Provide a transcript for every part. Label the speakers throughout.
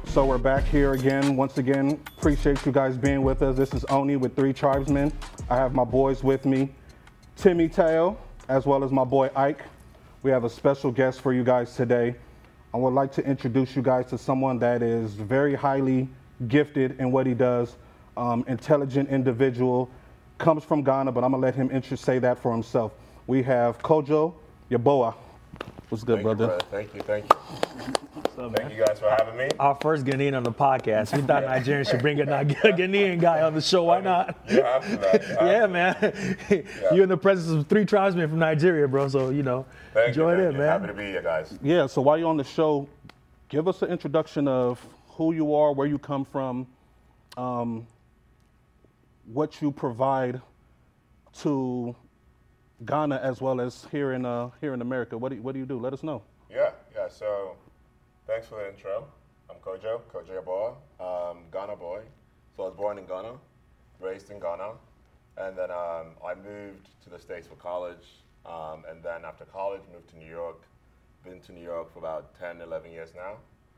Speaker 1: So we're back here again. Once again, appreciate you guys being with us. This is Oni with Three Tribesmen. I have my boys with me, Timmy Teo, as well as my boy Ike. We have a special guest for you guys today. I would like to introduce you guys to someone that is very highly gifted in what he does, intelligent individual, comes from Ghana, but I'm gonna let him say that for himself. We have Kojo Yeboah. What's good, brother?
Speaker 2: Thank you. Thank you guys for having me.
Speaker 3: Our first Ghanaian on the podcast. We thought Nigerians should bring a Ghanaian guy on the show. Why not?
Speaker 2: You have to, man.
Speaker 3: Yeah, man. You're in the presence of three tribesmen from Nigeria, bro. So, enjoy it, man.
Speaker 2: Happy to be here, guys.
Speaker 1: Yeah, so while you're on the show, give us an introduction of who you are, where you come from, what you provide to Ghana as well as here in America. What do you do? Let us know.
Speaker 2: Yeah. So, thanks for the intro. I'm Kojo Yeboah, Ghana boy. So I was born in Ghana, raised in Ghana, and then I moved to the States for college, and then after college moved to New York. Been to New York for about 10, 11 years now,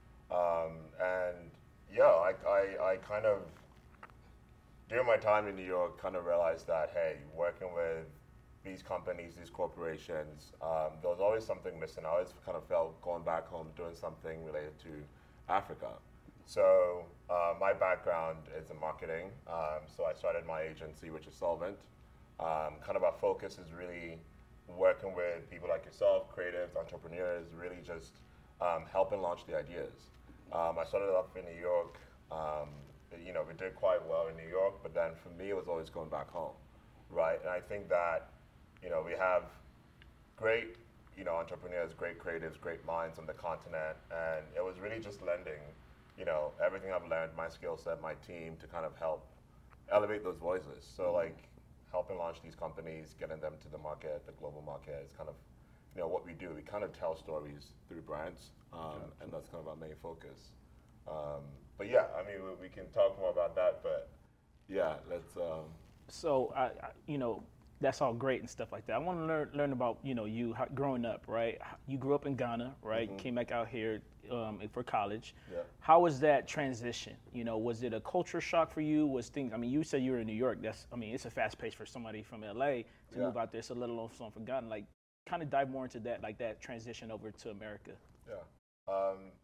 Speaker 2: I kind of during my time in New York kind of realized that hey, working with these companies, these corporations, there was always something missing. I always kind of felt going back home doing something related to Africa. So my background is in marketing. So I started my agency, which is Solvent. Kind of our focus is really working with people like yourself, creatives, entrepreneurs, really just helping launch the ideas. I started off in New York. We did quite well in New York, but then for me, it was always going back home, right? And I think that we have great, entrepreneurs, great creatives, great minds on the continent, and it was really just lending, everything I've learned, my skill set, my team, to kind of help elevate those voices. So helping launch these companies, getting them to the market, the global market is kind of, what we do. We kind of tell stories through brands, and that's kind of our main focus. But yeah, we can talk more about that, but yeah, let's.
Speaker 4: So that's all great and stuff like that. I want to learn about you growing up, right? You grew up in Ghana, right?
Speaker 2: Mm-hmm.
Speaker 4: Came back out here for college.
Speaker 2: Yeah.
Speaker 4: How was that transition? Was it a culture shock for you? Was things? You said you were in New York. It's a fast pace for somebody from LA to move out there. So let alone someone from Ghana. Kind of dive more into that, that transition over to America.
Speaker 2: Yeah.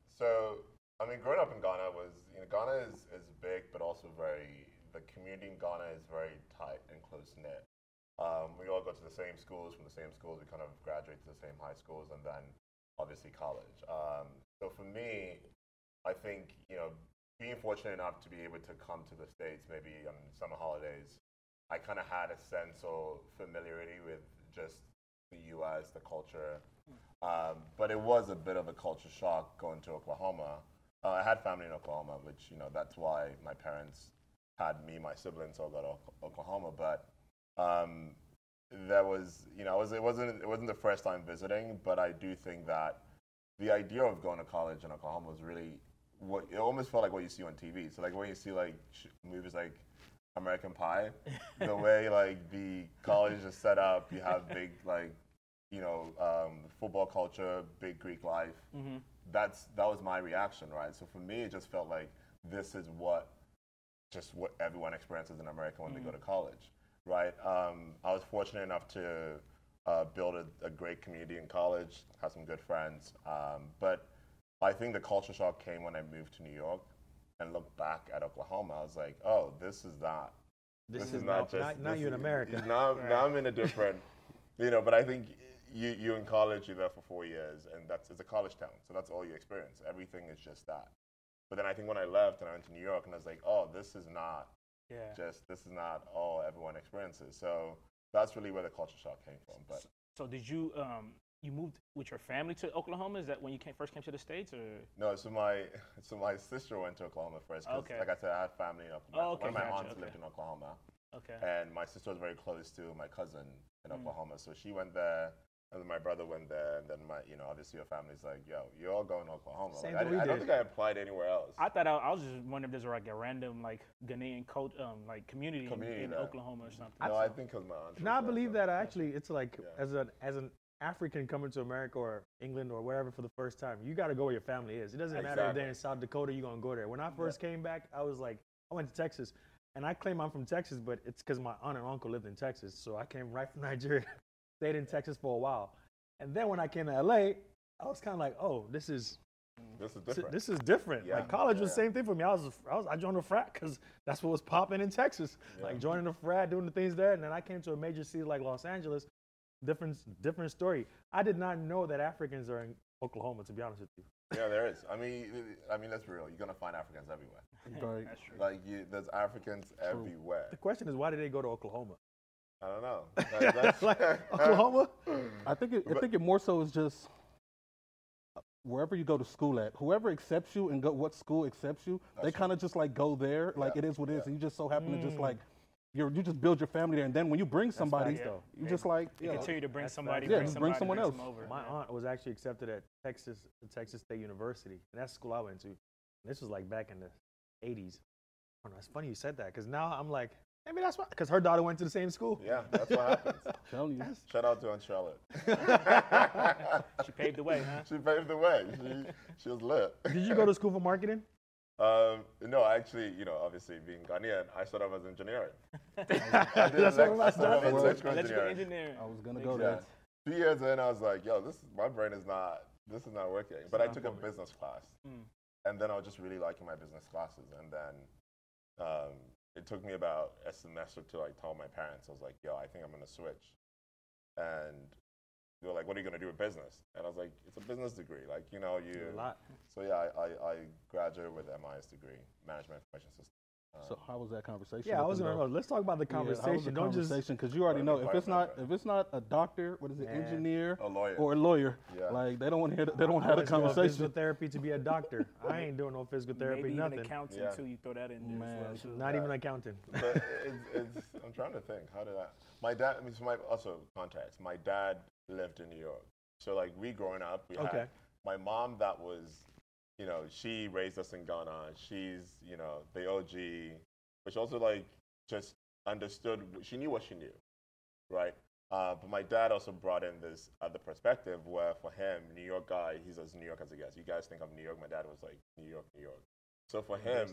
Speaker 2: Growing up in Ghana was Ghana is big, but also the community in Ghana is very tight and close knit. We all go to the same schools. From the same schools, we kind of graduate to the same high schools, and then obviously college. So for me, I think being fortunate enough to be able to come to the States maybe on summer holidays, I kind of had a sense of familiarity with just the U.S., the culture, but it was a bit of a culture shock going to Oklahoma. I had family in Oklahoma, which that's why my parents had me, my siblings all go to Oklahoma, but. There was, it wasn't the first time visiting, but I do think that the idea of going to college in Oklahoma was really it almost felt like what you see on TV. So when you see movies like American Pie, the way the college is set up, you have big football culture, big Greek life.
Speaker 4: Mm-hmm.
Speaker 2: That was my reaction, right? So for me, it just felt like this is what everyone experiences in America when they go to college. Right. I was fortunate enough to build a great community in college, have some good friends. But I think the culture shock came when I moved to New York and looked back at Oklahoma. I was like, oh, this is not just.
Speaker 3: Now you're in America.
Speaker 2: Now I'm in a different, but I think you in college, you're there for 4 years, and it's a college town. So that's all you experience. Everything is just that. But then I think when I left and I went to New York, and I was like, oh, this is not. This is not all everyone experiences. So that's really where the culture shock came from. But
Speaker 4: so did you you moved with your family to Oklahoma? Is that when you first came to the States, or?
Speaker 2: No, so my sister went to Oklahoma first.
Speaker 4: Okay.
Speaker 2: Like I said, I had family in Oklahoma.
Speaker 4: Oh, okay.
Speaker 2: One of my aunts lived in Oklahoma.
Speaker 4: Okay.
Speaker 2: And my sister was very close to my cousin in Oklahoma, so she went there. And then my brother went there, and then obviously your family's like, yo, you're all going to Oklahoma. I don't think I applied anywhere else.
Speaker 4: I was just wondering if there's a random Ghanaian community in Oklahoma or something.
Speaker 2: No, I think it was my aunt.
Speaker 3: No, I believe that actually it's as an African coming to America or England or wherever for the first time, you got to go where your family is. It doesn't matter if they're in South Dakota, you're going to go there. When I first came back, I was like, I went to Texas, and I claim I'm from Texas, but it's because my aunt and uncle lived in Texas. So I came right from Nigeria, stayed in Texas for a while. And then when I came to LA, I was kind of like, oh, this is different. This is different.
Speaker 2: Yeah.
Speaker 3: Like college was the same thing for me. I joined a frat because that's what was popping in Texas. Yeah. Like joining a frat, doing the things there, and then I came to a major city like Los Angeles. Different story. I did not know that Africans are in Oklahoma, to be honest with you.
Speaker 2: Yeah, there is. I mean, let's be real. You're gonna find Africans everywhere.
Speaker 1: Right.
Speaker 4: That's true.
Speaker 2: Like, there's Africans everywhere.
Speaker 3: The question is, why did they go to Oklahoma?
Speaker 2: I don't know. That's
Speaker 3: like Oklahoma?
Speaker 1: I think it more so is just wherever you go to school at, whoever accepts you and what school accepts you, they kind of just like go there. Like it is what it is. And you just so happen to just like you just build your family there, and then when you bring somebody, you just like
Speaker 4: you continue to bring somebody,
Speaker 1: bring someone else.
Speaker 4: Over.
Speaker 3: My aunt was actually accepted at Texas State University, and that's the school I went to. And this was like back in the 80s. I don't know, it's funny you said that because now I'm like, maybe that's why, because her daughter went to the same school.
Speaker 2: Yeah, that's what happens.
Speaker 1: Telling you.
Speaker 2: Shout out to Aunt Charlotte.
Speaker 4: She paved the way, huh?
Speaker 2: She paved the way. She was lit.
Speaker 3: Did you go to school for marketing?
Speaker 2: No, actually, obviously being Ghanaian, I started off as engineering.
Speaker 3: I did
Speaker 4: Electrical engineering.
Speaker 1: I was gonna go there.
Speaker 2: 2 years in, I was like, yo, my brain is not working. But I took a business class, and then I was just really liking my business classes, and then it took me about a semester to like tell my parents. I was like, yo, I think I'm gonna switch, and they were like, what are you going to do with business? And I was like, it's a business degree. Like, you.
Speaker 3: A lot.
Speaker 2: So, yeah, I graduated with MIS degree, Management Information System.
Speaker 1: So how was that conversation?
Speaker 3: Yeah, I was going to know. Let's talk about the conversation.
Speaker 1: Don't just because you already know if it's not a doctor, what is it, engineer, or a lawyer, like they don't want to hear. They don't have a conversation.
Speaker 3: Physical therapy to be a doctor. I ain't doing no physical therapy.
Speaker 4: Maybe
Speaker 3: nothing.
Speaker 4: Even accounting too. You throw that in there.
Speaker 1: Man,
Speaker 4: as well.
Speaker 3: Not even accounting.
Speaker 2: But I'm trying to think. How did I? My dad. I mean, also context. My dad lived in New York, so like we growing up, we had my mom that was, she raised us in Ghana. She's, the OG. Which also like just understood, she knew what she knew, right? But my dad also brought in this other perspective where for him, New York guy, he's as New York as it gets. You guys think of New York, my dad was like, New York, New York. So for him,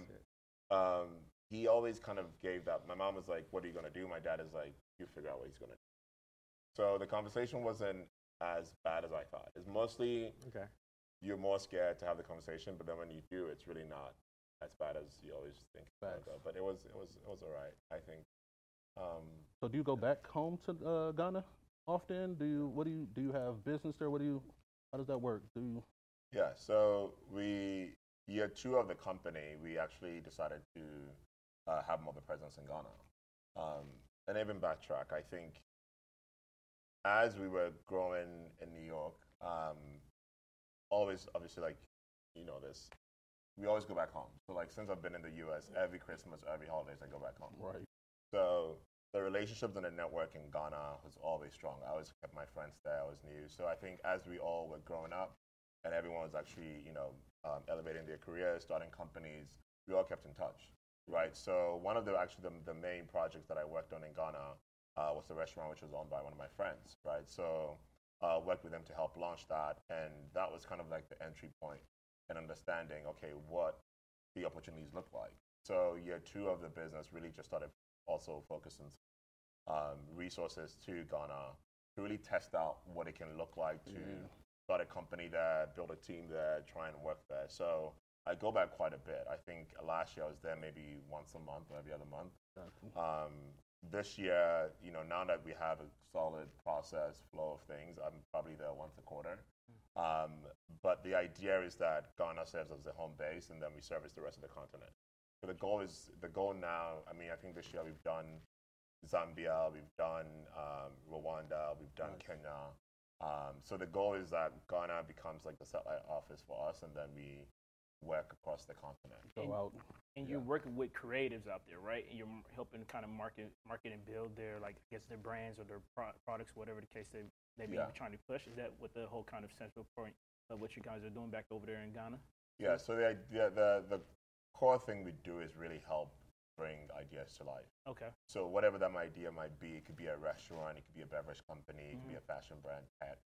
Speaker 2: he always kind of gave that. My mom was like, what are you going to do? My dad is like, you figure out what he's going to do. So the conversation wasn't as bad as I thought. It's mostly you're more scared to have the conversation, but then when you do, it's really not as bad as you always think. But it was all right, I think.
Speaker 1: So do you go back home to Ghana often? Do you have business there? How does that work?
Speaker 2: Yeah, so year 2 of the company, we actually decided to have more of a presence in Ghana. And even backtrack, I think as we were growing in New York, always obviously like this. We always go back home. So like since I've been in the U.S., every Christmas, every holidays, I go back home.
Speaker 1: Right.
Speaker 2: So the relationships and the network in Ghana was always strong. I always kept my friends there. I was new. So I think as we all were growing up, and everyone was actually elevating their careers, starting companies, we all kept in touch, right? So one of the main projects that I worked on in Ghana was the restaurant which was owned by one of my friends, right? So worked with them to help launch that, and that was kind of like the entry point. And understanding, what the opportunities look like. So year 2 of the business really just started also focusing resources to Ghana to really test out what it can look like to start a company there, build a team there, try and work there. So I go back quite a bit. I think last year I was there maybe once a month or every other month. This year, now that we have a solid process flow of things, I'm probably there once a quarter. But the idea is that Ghana serves as the home base, and then we service the rest of the continent. So the goal now. I mean, I think this year we've done Zambia, we've done Rwanda, we've done Kenya. So the goal is that Ghana becomes like the satellite office for us, and then we work across the continent.
Speaker 4: And you're working with creatives out there, right? And you're helping kind of market and build their their brands or their products, whatever the case they be trying to push. Is that what the whole kind of central point of what you guys are doing back over there in Ghana?
Speaker 2: Yeah. So the core thing we do is really help bring ideas to life.
Speaker 4: Okay.
Speaker 2: So whatever that idea might be, it could be a restaurant, it could be a beverage company, it could be a fashion brand,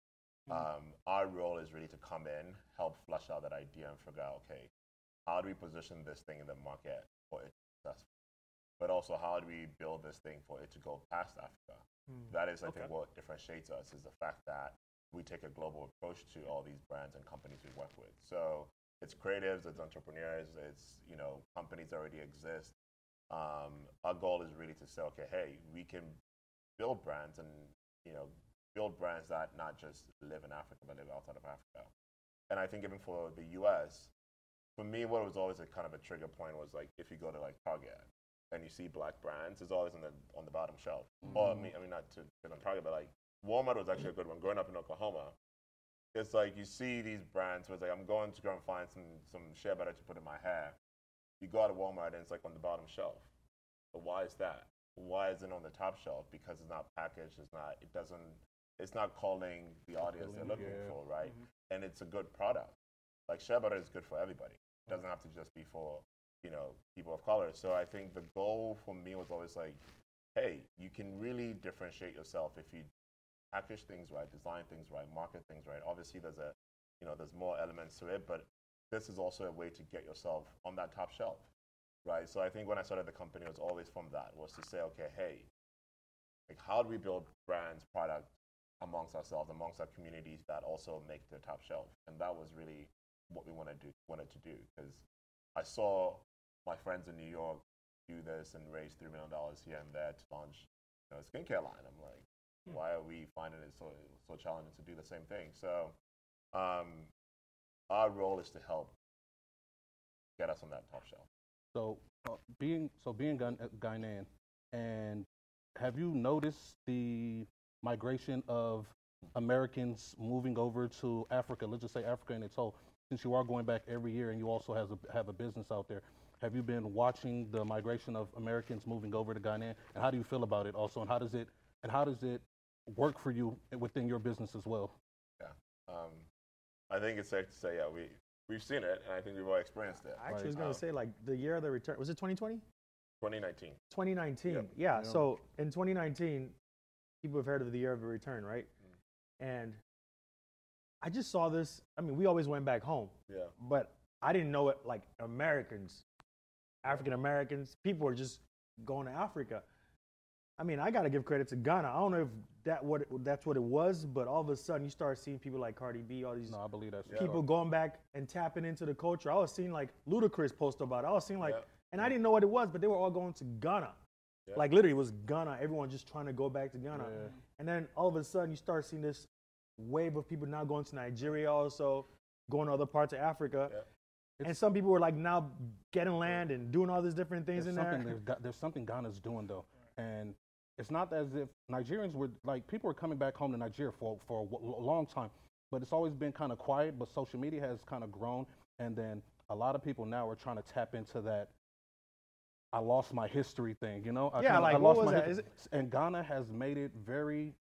Speaker 2: Our role is really to come in, help flesh out that idea and figure out, okay, how do we position this thing in the market for it to be successful? But also, how do we build this thing for it to go past Africa? That is, I think, what differentiates us is the fact that we take a global approach to all these brands and companies we work with. So it's creatives, it's entrepreneurs, it's companies that already exist. Our goal is really to say, okay, hey, we can build brands and build brands that not just live in Africa but live outside of Africa. And I think even for the U.S., for me, what was always a kind of a trigger point was like if you go to like Target and you see black brands, it's always on the bottom shelf. Or I mean not to get on Target, but like Walmart was actually a good one. Growing up in Oklahoma, it's like you see these brands where it's like I'm going to go and find some shea butter to put in my hair. You go out of Walmart and it's like on the bottom shelf. But why is that? Why is it on the top shelf? Because it's not packaged. It's not calling the audience they're looking for, right? And it's a good product. Like shea butter is good for everybody. It doesn't have to just be for people of color. So I think the goal for me was always like, hey, you can really differentiate yourself if you package things right, design things right, market things right. Obviously, there's more elements to it, but this is also a way to get yourself on that top shelf, right? So I think when I started the company, it was always from that, was to say, okay, hey, like how do we build brands, products amongst ourselves, amongst our communities that also make the top shelf? And that was really what we wanted to do, because I saw my friends in New York do this and raise $3 million here and there to launch a skincare line. I'm like, why are we finding it so challenging to do the same thing? So our role is to help get us on that top shelf.
Speaker 1: So being Ghanaian, and have you noticed the migration of Americans moving over to Africa? Let's just say Africa in its whole. Since you are going back every year and you also have a business out there, have you been watching the migration of Americans moving over to Ghana? And how do you feel about it also? And how does it work for you within your business as well?
Speaker 2: Yeah, I think it's safe to say, we've seen it, and I think we've all experienced it.
Speaker 3: I actually was going to say, like, the year of the return, was it 2020?
Speaker 2: 2019.
Speaker 3: 2019,
Speaker 2: Yep.
Speaker 3: yeah. So in 2019, people have heard of the year of the return, right? And I just saw this. I mean, we always went back home.
Speaker 2: Yeah.
Speaker 3: But I didn't know it, like Americans, African Americans, people were just going to Africa. I mean, I got to give credit to Ghana. I don't know if that's what it was, but all of a sudden you start seeing people like Cardi B, all these
Speaker 1: No, I believe that's
Speaker 3: people going back and tapping into the culture. I was seeing like Ludacris post about it. I was seeing like, and I didn't know what it was, but they were all going to Ghana. Yeah. Like literally it was Ghana. Everyone just trying to go back to Ghana. Yeah. And then all of a sudden you start seeing this wave of people now going to Nigeria also, going to other parts of Africa. Yeah. And some people were like now getting land and doing all these different things in there.
Speaker 1: There's something Ghana's doing though. And it's not as if Nigerians were, like, people were coming back home to Nigeria for a long time, but it's always been kind of quiet, but social media has kind of grown, and then a lot of people now are trying to tap into that I lost my history thing, I lost my history. And Ghana has made it very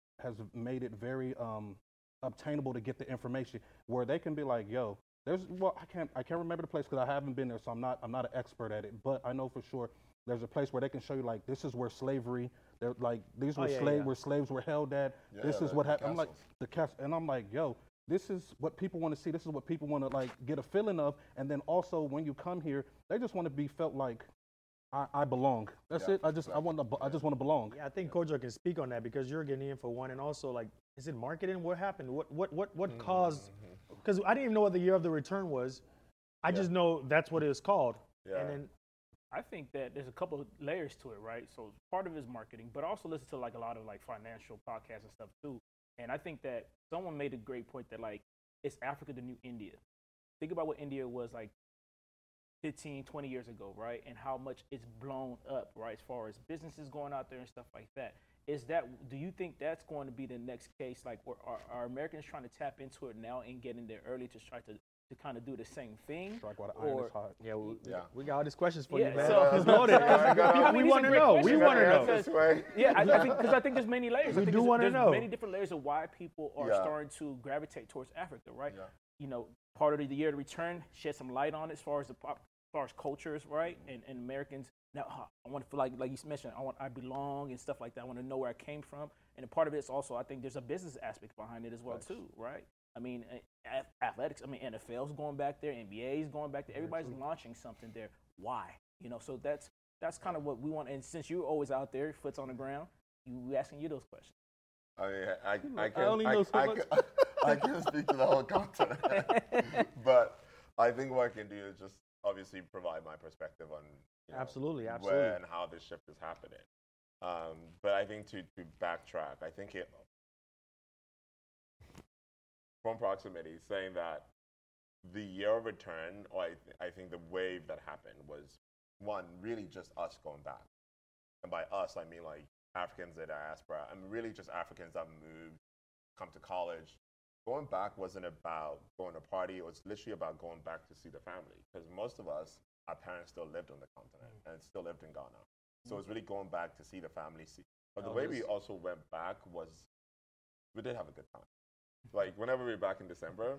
Speaker 1: obtainable to get the information where they can be like, yo, I can't remember the place because I haven't been there, so I'm not an expert at it, but I know for sure there's a place where they can show you, like, this is where slavery, they're like, these were where slaves were held at. Yeah, this is what happened. I'm like, the castle. And I'm like, yo, this is what people want to see. This is what people want to, like, get a feeling of. And then also when you come here, they just want to be felt like I belong. That's it. I just want to belong.
Speaker 3: Yeah, I think Kojo can speak on that because you're getting in for one. And also, like, is it marketing? What happened? What caused? Because I didn't even know what the year of the return was. I just know that's what it was called.
Speaker 2: Yeah.
Speaker 3: And then
Speaker 4: I think that there's a couple of layers to it, right? So part of it is marketing, but also listen to like a lot of like financial podcasts and stuff too. And I think that someone made a great point that like it's Africa the new India. Think about what India was like 15, 20 years ago, right? And how much it's blown up, right? As far as businesses going out there and stuff like that. Do you think that's going to be the next case? Like, are Americans trying to tap into it now and get in there early to try to kind of do the same thing?
Speaker 1: Strike while the iron is hot.
Speaker 3: Yeah, we got all these questions for you, man.
Speaker 4: So,
Speaker 3: it's loaded. We want to know. We want to know.
Speaker 4: Yeah, I think there's many layers.
Speaker 3: We do want to know.
Speaker 4: There's many different layers of why people are starting to gravitate towards Africa, right? Yeah. Part of the year to return, shed some light on it as far as cultures, right? And Americans. Now, I want to feel like you mentioned, I belong and stuff like that. I want to know where I came from. And a part of it's also, I think there's a business aspect behind it as well, too, right? I mean, athletics. I mean, NFL's going back there, NBA's going back there. Everybody's launching something there. Why? You know, so that's kind of what we want. And since you're always out there, foot's on the ground, we asking you those questions.
Speaker 2: I mean, I can't speak to the whole continent, but I think what I can do is just obviously provide my perspective on
Speaker 3: absolutely
Speaker 2: where and how this shift is happening. But I think to backtrack, I think from proximity, saying that the year of return, or I think the wave that happened was, one, really just us going back. And by us, I mean like Africans in diaspora. I mean really just Africans that moved, come to college. Going back wasn't about going to party. It was literally about going back to see the family. Because most of us, our parents still lived on the continent and still lived in Ghana. So it was really going back to see the family. But the way we also went back was, we did have a good time. Like whenever we were back in December,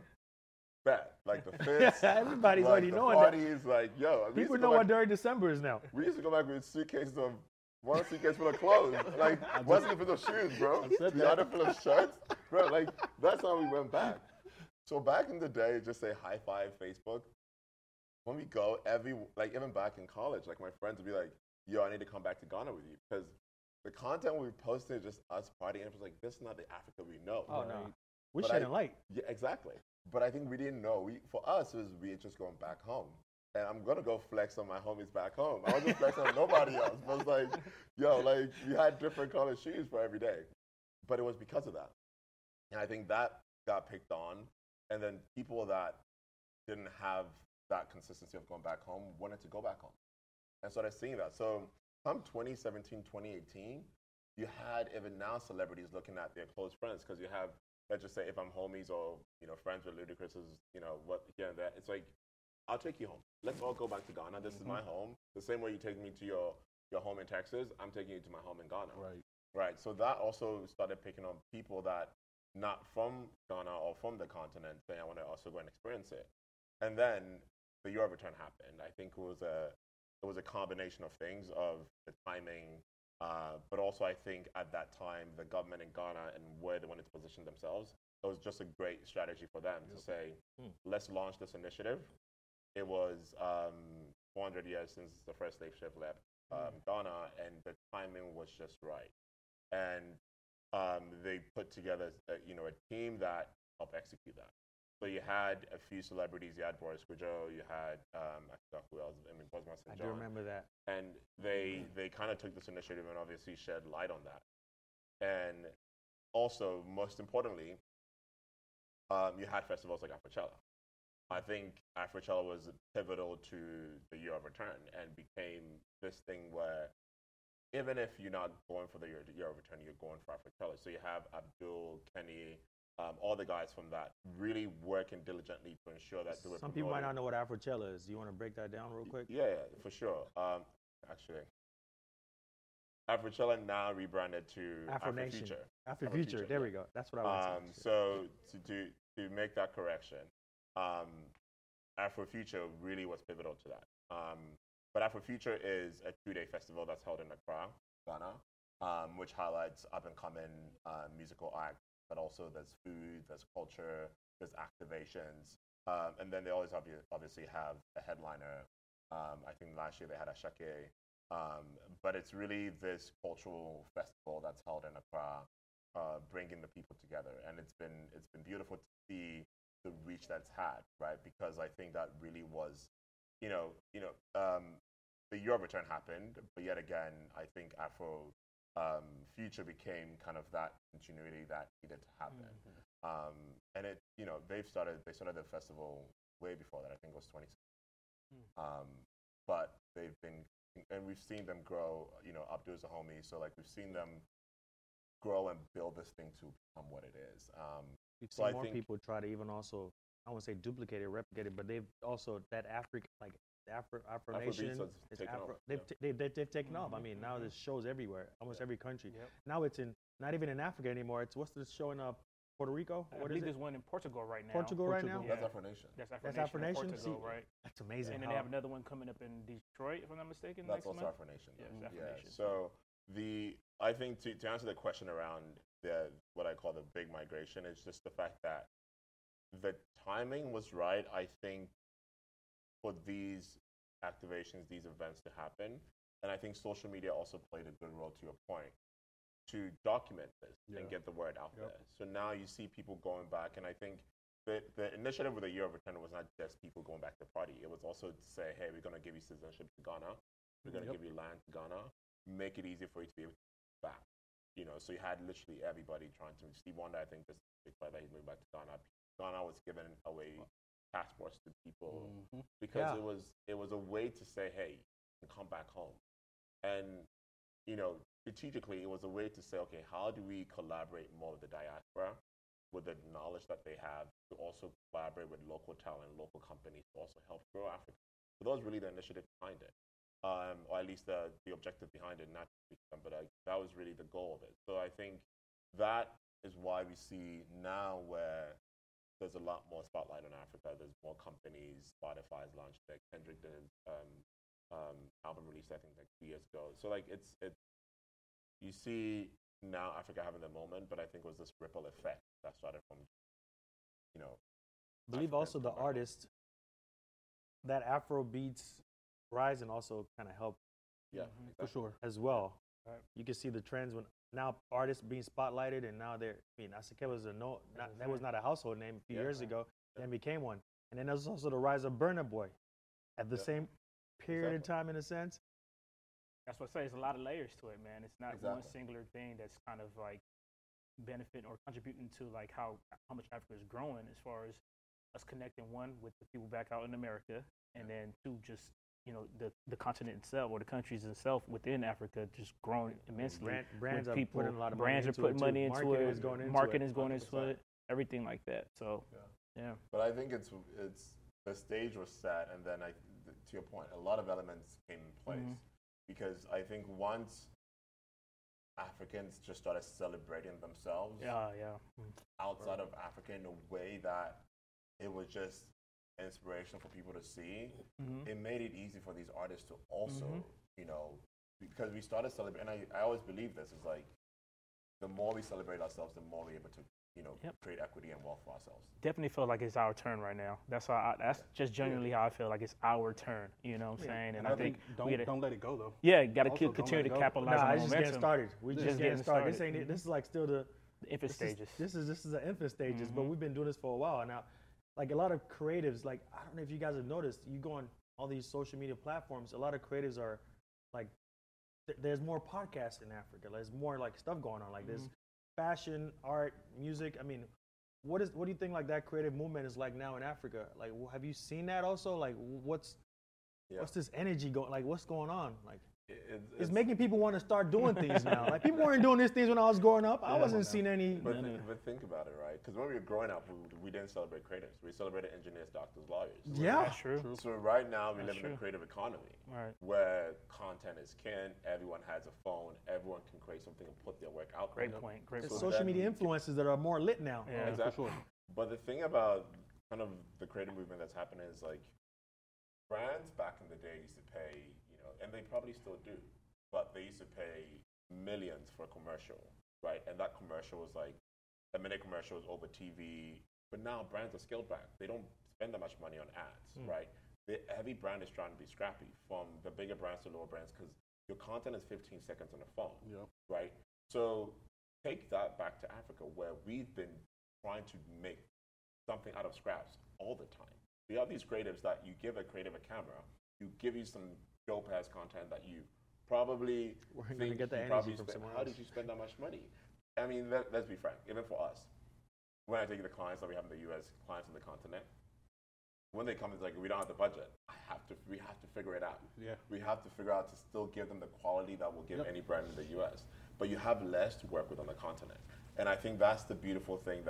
Speaker 2: like the fits,
Speaker 3: everybody's
Speaker 2: like
Speaker 3: already
Speaker 2: the
Speaker 3: knowing
Speaker 2: parties, that. Like yo,
Speaker 3: people know what during December is now.
Speaker 2: We used to go back with suitcases of one suitcase full of clothes, like wasn't full of shoes, bro. The other full of shirts, bro. Like that's how we went back. So back in the day, just say high five Facebook. When we go, even back in college, like my friends would be like, yo, I need to come back to Ghana with you because the content we posted is just us partying. It was like, this is not the Africa we know.
Speaker 3: Oh no, we're shedding light.
Speaker 2: Yeah, exactly. But I think we didn't know. For us, we just going back home. And I'm going to go flex on my homies back home. I wasn't flexing on nobody else. But it's like, yo, like, we had different colored shoes for every day. But it was because of that. And I think that got picked on. And then people that didn't have that consistency of going back home wanted to go back home. And started seeing that. So come 2017, 2018, you had even now celebrities looking at their close friends because you have, let's just say if I'm homies or, friends with Ludacris, what here and there, it's like, I'll take you home. Let's all go back to Ghana. This is my home. The same way you take me to your home in Texas, I'm taking you to my home in Ghana. Right. So that also started picking on people that not from Ghana or from the continent saying, I want to also go and experience it. And then the year of return happened. I think it was a combination of things, of the timing, but also I think at that time, the government in Ghana and where they wanted to position themselves, it was just a great strategy for them to say, let's launch this initiative. It was 400 years since the first slave ship left Ghana, and the timing was just right. And they put together, a team that helped execute that. So you had a few celebrities. You had Boris Kodjoe. You had I forgot who else. I mean, Bosma St. John.
Speaker 3: I do remember that.
Speaker 2: And they kind of took this initiative and obviously shed light on that. And also, most importantly, you had festivals like Afrochella. I think Afrochella was pivotal to the year of return and became this thing where even if you're not going for the year of return, you're going for Afrochella. So you have Abdul, Kenny, all the guys from that really working diligently to ensure that they were
Speaker 3: Some people might not know what Afrochella is. Do you want to break that down real quick?
Speaker 2: Yeah, for sure. Actually, Afrochella now rebranded to Afrofuture.
Speaker 3: Afrofuture, there we go. That's what I want to say.
Speaker 2: So to make that correction, Afrofuture really was pivotal to that. But Afrofuture is a 2-day festival that's held in Accra, Ghana, which highlights up-and-coming musical acts, but also there's food, there's culture, there's activations, and then they always obviously have a headliner. I think last year they had Ashake, but it's really this cultural festival that's held in Accra, bringing the people together, and it's been beautiful to see the reach that's had, right? Because I think that really was, the year of return happened, but yet again, I think Future became kind of that continuity that needed to happen. And it, they started the festival way before that. I think it was 2016. But they've been, and we've seen them grow. Abdul's a homie, so like we've seen them grow and build this thing to become what it is.
Speaker 3: We've seen more people try to even also, I won't say duplicate it, replicate it, but they've also that Afro Nation, they've taken off. I mean, now there's shows everywhere, almost every country. Now it's not even in Africa anymore. It's what's this show in Puerto Rico?
Speaker 4: I believe there's one in Portugal right now.
Speaker 3: Portugal right now?
Speaker 2: That's Afro Nation.
Speaker 4: That's Afro Nation. Portugal, right?
Speaker 3: That's amazing.
Speaker 4: And then they have another one coming up in Detroit, if I'm not mistaken.
Speaker 2: That's
Speaker 4: next
Speaker 2: also
Speaker 4: month.
Speaker 2: Afro Nation.
Speaker 4: Yeah, Afro Nation.
Speaker 2: So I think to answer the question around what I call the big migration is just the fact that the timing was right, I think, for these activations, these events to happen. And I think social media also played a good role, to your point, to document this and get the word out there. So now you see people going back, and I think the initiative with the Year of Return was not just people going back to party. It was also to say, hey, we're going to give you citizenship to Ghana. We're going to give you land to Ghana. Make it easier for you to be able to go back. You know, so you had literally everybody trying to. Steve Wonder, I think, just declared that he's moving back to Ghana. Ghana was giving away passports to people because it was a way to say, hey, you can come back home. And, you know, strategically, it was a way to say, okay, how do we collaborate more with the diaspora, with the knowledge that they have, to also collaborate with local talent, local companies to also help grow Africa. So that was really the initiative behind it, or at least the objective behind it, not but that was really the goal of it. So I think that is why we see now where there's a lot more spotlight on Africa. There's more companies. Spotify's launched it. Kendrick did album release, I think, like 2 years ago. So like it's you see now Africa having the moment, but I think it was this ripple effect that started from, you know.
Speaker 3: I believe also the artist, that Afro beats rising also kind of helped.
Speaker 2: Yeah,
Speaker 1: for sure.
Speaker 3: As well. You can see the trends when now artists being spotlighted, and now they're. I mean, Asake was that was not a household name a few years ago, then became one. And then there's also the rise of Burna Boy, at the same period of time, in a sense.
Speaker 4: That's what I say. There's a lot of layers to it, man. It's not one singular thing that's kind of like benefiting or contributing to like how much Africa is growing, as far as us connecting, one, with the people back out in America, and then two, just, you know, the continent itself, or the countries itself within Africa, just growing immensely.
Speaker 3: Brands
Speaker 4: are
Speaker 3: people, putting a lot of
Speaker 4: brands
Speaker 3: money
Speaker 4: are putting money into
Speaker 3: Marketing
Speaker 4: it.
Speaker 3: is going into
Speaker 4: Marketing
Speaker 3: it.
Speaker 4: is going into it. Everything like that. So, yeah.
Speaker 2: But I think it's the stage was set, and then to your point, a lot of elements came in place because I think once Africans just started celebrating themselves outside of Africa in a way that it was just inspirational for people to see, it made it easy for these artists to also, you know, because we started celebrating, and I always believe this, is like, the more we celebrate ourselves, the more we're able to, you know, create equity and wealth for ourselves.
Speaker 4: Definitely feel like it's our turn right now. That's just genuinely how I feel, like it's our turn, you know what I'm saying? And I think
Speaker 1: don't let it go, though.
Speaker 4: Yeah, got to continue to capitalize on
Speaker 3: it's
Speaker 4: momentum.
Speaker 3: just getting started. We're just getting started. This is like still the
Speaker 4: infant stages.
Speaker 3: This is the infant stages, but we've been doing this for a while now. Like a lot of creatives, like, I don't know if you guys have noticed, you go on all these social media platforms, a lot of creatives are like, there's more podcasts in Africa. There's more like stuff going on. Like there's fashion, art, music. I mean, what do you think like that creative movement is like now in Africa? Like, have you seen that also? Like, what's this energy going? Like, what's going on? Like, it's making people want to start doing things now. Like, people weren't doing these things when I was growing up. I wasn't seeing any.
Speaker 2: But think about it, right? Because when we were growing up, we didn't celebrate creatives. We celebrated engineers, doctors, lawyers.
Speaker 3: Yeah,
Speaker 4: that's true.
Speaker 2: So right now we live in a creative economy, where content is king. Everyone has a phone. Everyone can create something and put their work out there.
Speaker 4: Great point.
Speaker 3: It's social media influencers that are more lit now.
Speaker 4: Yeah,
Speaker 2: exactly. But the thing about kind of the creative movement that's happening is, like, brands back in the day used to pay, you know, and they probably still do, but they used to pay millions for a commercial, right? And that commercial was like, a minute commercial was over TV. But now brands are scaled back. They don't spend that much money on ads, right? Every brand is trying to be scrappy, from the bigger brands to lower brands, because your content is 15 seconds on the phone, right? So take that back to Africa, where we've been trying to make something out of scraps all the time. We have these creatives that you give a creative a camera, you give you some dope-ass content that you probably think
Speaker 3: get the
Speaker 2: you
Speaker 3: energy
Speaker 2: probably
Speaker 3: from
Speaker 2: spend.
Speaker 3: somewhere
Speaker 2: How
Speaker 3: else.
Speaker 2: did you spend that much money? I mean, let's be frank, even for us, when I take the clients that we have in the US, clients on the continent, when they come, it's like, we don't have the budget. We have to figure it out.
Speaker 1: Yeah.
Speaker 2: We have to figure out to still give them the quality that will give any brand in the US. But you have less to work with on the continent. And I think that's the beautiful thing,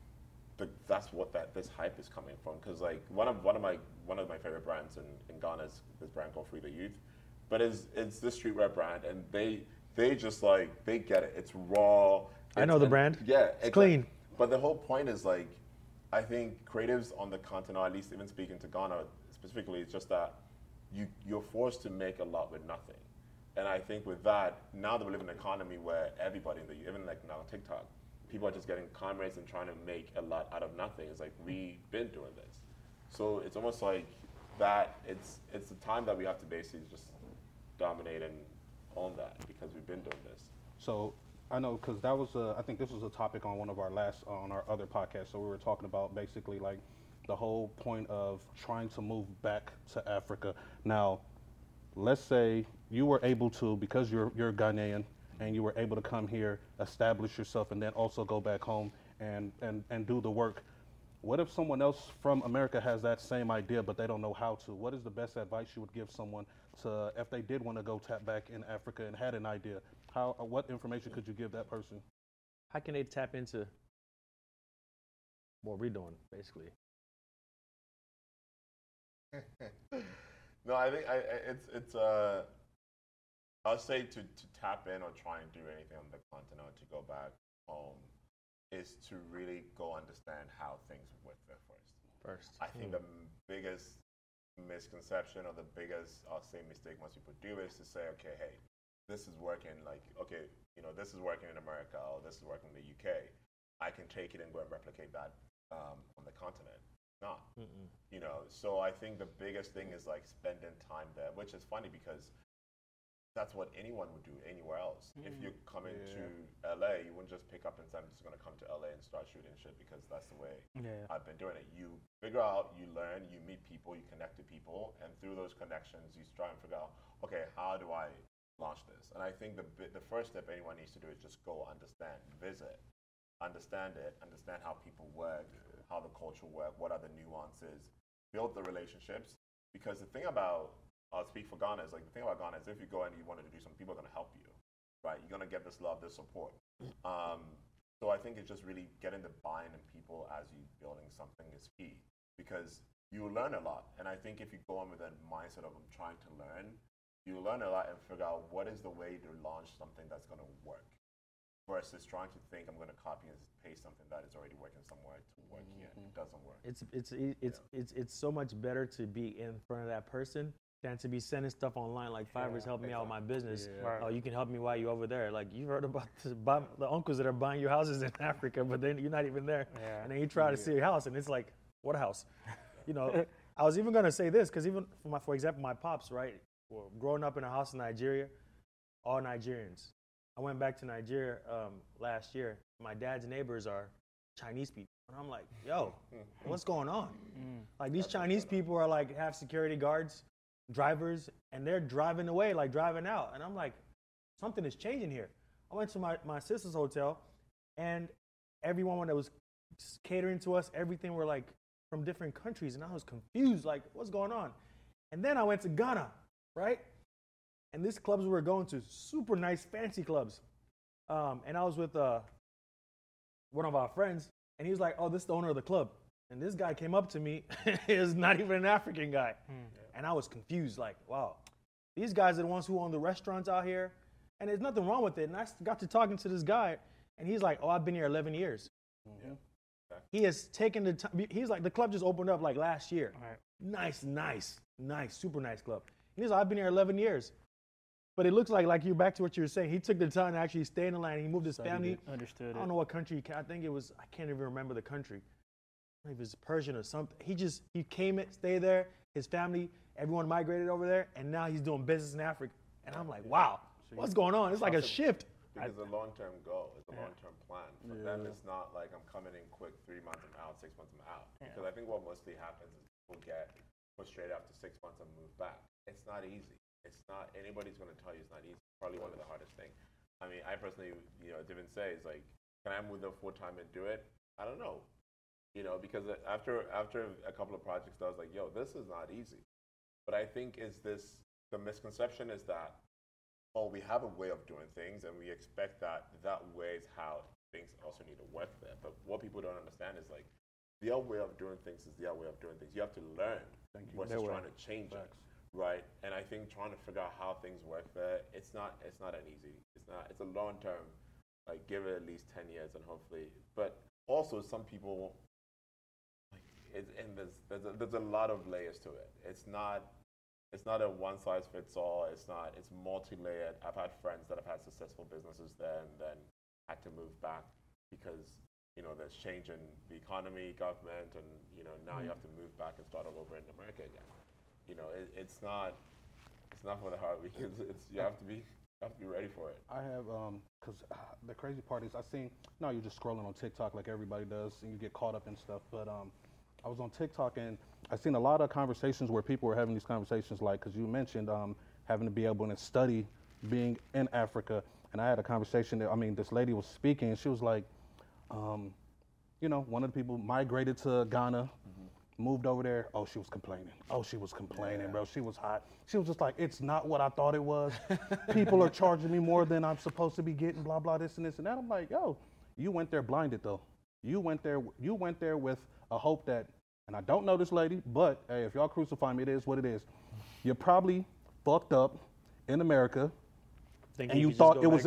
Speaker 2: that's what this hype is coming from. Because like one of my favorite brands in Ghana is this brand called Free the Youth. But it's this streetwear brand, and they just like, they get it. It's raw.
Speaker 3: I know the brand.
Speaker 2: Yeah.
Speaker 3: It's clean.
Speaker 2: But the whole point is, like, I think creatives on the continent, or at least even speaking to Ghana specifically, it's just that you're forced to make a lot with nothing. And I think with that, now that we live in an economy where everybody even like now TikTok, people are just getting comrades and trying to make a lot out of nothing. It's like, we've been doing this. So it's almost like that, it's the time that we have to basically just dominate and own that, because we've been doing this.
Speaker 1: So I know, because that was I think this was a topic on one of our on our other podcasts. So we were talking about basically like the whole point of trying to move back to Africa. Now, let's say you were able to, because you're Ghanaian, and you were able to come here, establish yourself, and then also go back home and do the work. What if someone else from America has that same idea, but they don't know how to? What is the best advice you would give someone to, if they did want to go tap back in Africa and had an idea? What information could you give that person?
Speaker 3: How can they tap into what we're doing, basically?
Speaker 2: No, I think I'll say to tap in or try and do anything on the continent, to go back home, is to really go understand how things work there first. I think the biggest misconception, or the biggest, I'll say, mistake most people do, is to say, okay, hey, this is working, like, okay, this is working in America, or this is working in the UK. I can take it and go and replicate that on the continent. Not. So I think the biggest thing is like spending time there, which is funny because that's what anyone would do anywhere else. If you're coming to LA, you wouldn't just pick up and say, I'm just going to come to LA and start shooting shit, because that's the way I've been doing it. You figure out, you learn, you meet people, you connect to people, and through those connections, you try and figure out, okay, how do I launch this? And I think the first step anyone needs to do is just go understand, visit, understand it, understand how people work, how the culture work, what are the nuances, build the relationships. Because the thing about, I'll speak for Ghana, is like, the thing about Ghana is, if you go and you wanted to do something, people are going to help you, right? You're going to get this love, this support. So I think it's just really getting the buy-in in people as you building something is key, because you will learn a lot. And I think if you go on with that mindset of I'm trying to learn, you learn a lot and figure out what is the way to launch something that's going to work, versus trying to think I'm going to copy and paste something that is already working somewhere to work here. It doesn't work.
Speaker 3: It's so much better to be in front of that person than to be sending stuff online, like Fiverr's helping me out with my business. Oh, you can help me while you're over there. Like, you've heard about the uncles that are buying your houses in Africa, but then you're not even there. And then you try to see your house, and it's like, what house? I was even gonna say this, because even for example, my pops, right? Well, growing up in a house in Nigeria, all Nigerians. I went back to Nigeria last year. My dad's neighbors are Chinese people. And I'm like, yo, what's going on? Like, these Chinese people are like, have security guards, drivers, and they're driving away, like driving out. And I'm like, something is changing here. I went to my sister's hotel, and everyone that was catering to us, everything were like from different countries. And I was confused, like, what's going on? And then I went to Ghana, right? And these clubs we were going to, super nice, fancy clubs. And I was with one of our friends, and he was like, oh, this is the owner of the club. And this guy came up to me. He was not even an African guy. And I was confused, like, wow, these guys are the ones who own the restaurants out here. And there's nothing wrong with it. And I got to talking to this guy, and he's like, oh, I've been here 11 years. He has taken the time. He's like, the club just opened up like last year. Nice, super nice club. And he's like, I've been here 11 years. But it looks like you're back to what you were saying. He took the time to actually stay in the line. He moved his family.
Speaker 4: Understood.
Speaker 3: I don't know what country. I think it was, I can't even remember the country. I don't know if it was Persian or something. He came, stayed there. His family, everyone migrated over there, and now he's doing business in Africa. And I'm like, wow, what's going on? It's like a shift.
Speaker 2: Because it's a long-term goal. It's a long-term plan. For them, it's not like I'm coming in quick, 3 months I'm out, 6 months I'm out. Because I think what mostly happens is people get frustrated after 6 months and move back. It's not easy. It's not, anybody's going to tell you it's not easy. It's probably one of the hardest things. I mean, I personally, didn't say, it's like, can I move there full-time and do it? I don't know. Because after a couple of projects, I was like, yo, this is not easy. But I think the misconception is that, oh, we have a way of doing things, and we expect that way is how things also need to work there. But what people don't understand is, like, their way of doing things is their way of doing things. You have to learn versus trying to change it, right? And I think trying to figure out how things work there, it's not an easy. It's a long term. Like, give it at least 10 years, and hopefully. But also, some people, there's a lot of layers to it. It's not a one size fits all. It's multi-layered. I've had friends that have had successful businesses there and then had to move back because there's change in the economy, government, and now you have to move back and start all over in America again. It's not for the hard week. You have to be ready for it.
Speaker 1: I have, because the crazy part is you're just scrolling on TikTok like everybody does, and you get caught up in stuff. But I was on TikTok, and I seen a lot of conversations where people were having these conversations, like, because you mentioned having to be able to study being in Africa. And I had a conversation this lady was speaking, and she was like, one of the people migrated to Ghana, moved over there. Oh, she was complaining. Bro. She was hot. She was just like, it's not what I thought it was. People are charging me more than I'm supposed to be getting, blah, blah, this and this and that. I'm like, yo, you went there blinded, though. You went there with a hope that, and I don't know this lady, but hey, if y'all crucify me, it is what it is. You're probably fucked up in America. And you thought it was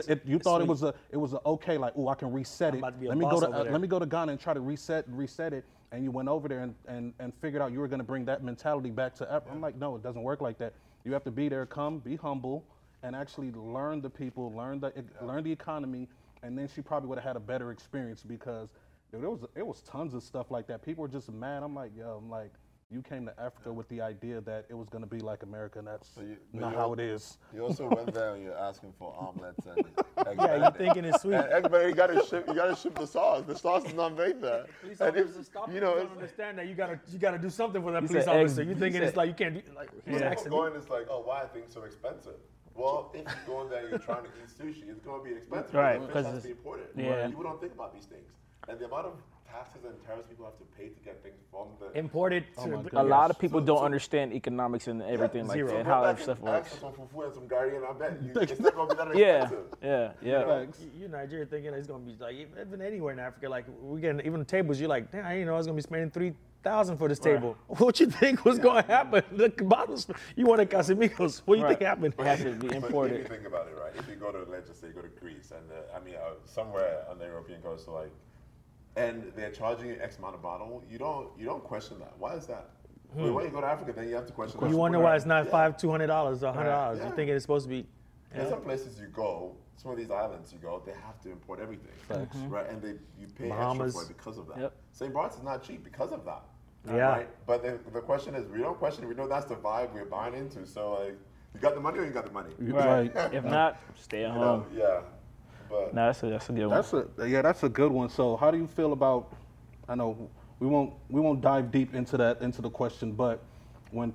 Speaker 1: a okay, like, oh, I can reset it. Let me go to Ghana and try to reset it. And you went over there and figured out you were going to bring that mentality back to Africa. I'm like, no, it doesn't work like that. You have to be there, be humble, and actually learn the people, learn the economy, and then she probably would have had a better experience because it was tons of stuff like that. People were just mad. I'm like, you came to Africa with the idea that it was going to be like America, and that's not how it is.
Speaker 5: You also went there and you're asking for omelets and egg
Speaker 3: Yeah, you thinking it's sweet.
Speaker 5: Egg Benedict, you gotta ship the sauce. The sauce is not made there.
Speaker 3: Police officers stop you don't understand that you gotta do something for that police officer. You thinking it's like you can't do he's asking.
Speaker 5: Going is like, oh, why are things so expensive? Well, if you go in there and you're trying to eat sushi, it's going to be expensive.
Speaker 4: Right,
Speaker 5: because it has to be imported.
Speaker 4: Yeah.
Speaker 5: People don't think about these things. And the amount of taxes and tariffs people have to pay to get things from the
Speaker 3: imported.
Speaker 4: A lot of people don't understand economics and everything like that, and how that stuff works.
Speaker 5: Some fufu and some gari, and I bet it's not going to be that expensive.
Speaker 4: Yeah.
Speaker 3: You Nigeria thinking it's gonna be like even anywhere in Africa, like we get even tables. You're like, damn, I didn't know I was gonna be spending $3,000 for this table. What you think was gonna happen? The bottles. You wanted Casamigos. What do you think happened?
Speaker 4: It has to be
Speaker 5: But if
Speaker 4: imported.
Speaker 5: you think about it, right? If you go to, let's just say, go to Greece, and somewhere on the European coast, so like, and they're charging you X amount of bottle, you don't question that. Why is that? When you go to Africa, then you have to question.
Speaker 3: You wonder why it's not $200 or $100. You think it's supposed to be?
Speaker 5: In some places you go, some of these islands you go, they have to import everything, right? And you pay
Speaker 3: Bahamas.
Speaker 5: extra for it because of that.
Speaker 4: Yep.
Speaker 5: St. Bart's is not cheap because of that.
Speaker 3: Yeah.
Speaker 5: Right? But the question is, we don't question it. We know that's the vibe we're buying into. So like, you got the money or you got the money?
Speaker 4: Right. If not, stay at home.
Speaker 5: Yeah. But
Speaker 4: No, that's a good one.
Speaker 1: That's a good one. So how do you feel about? I know we won't dive deep into the question, but when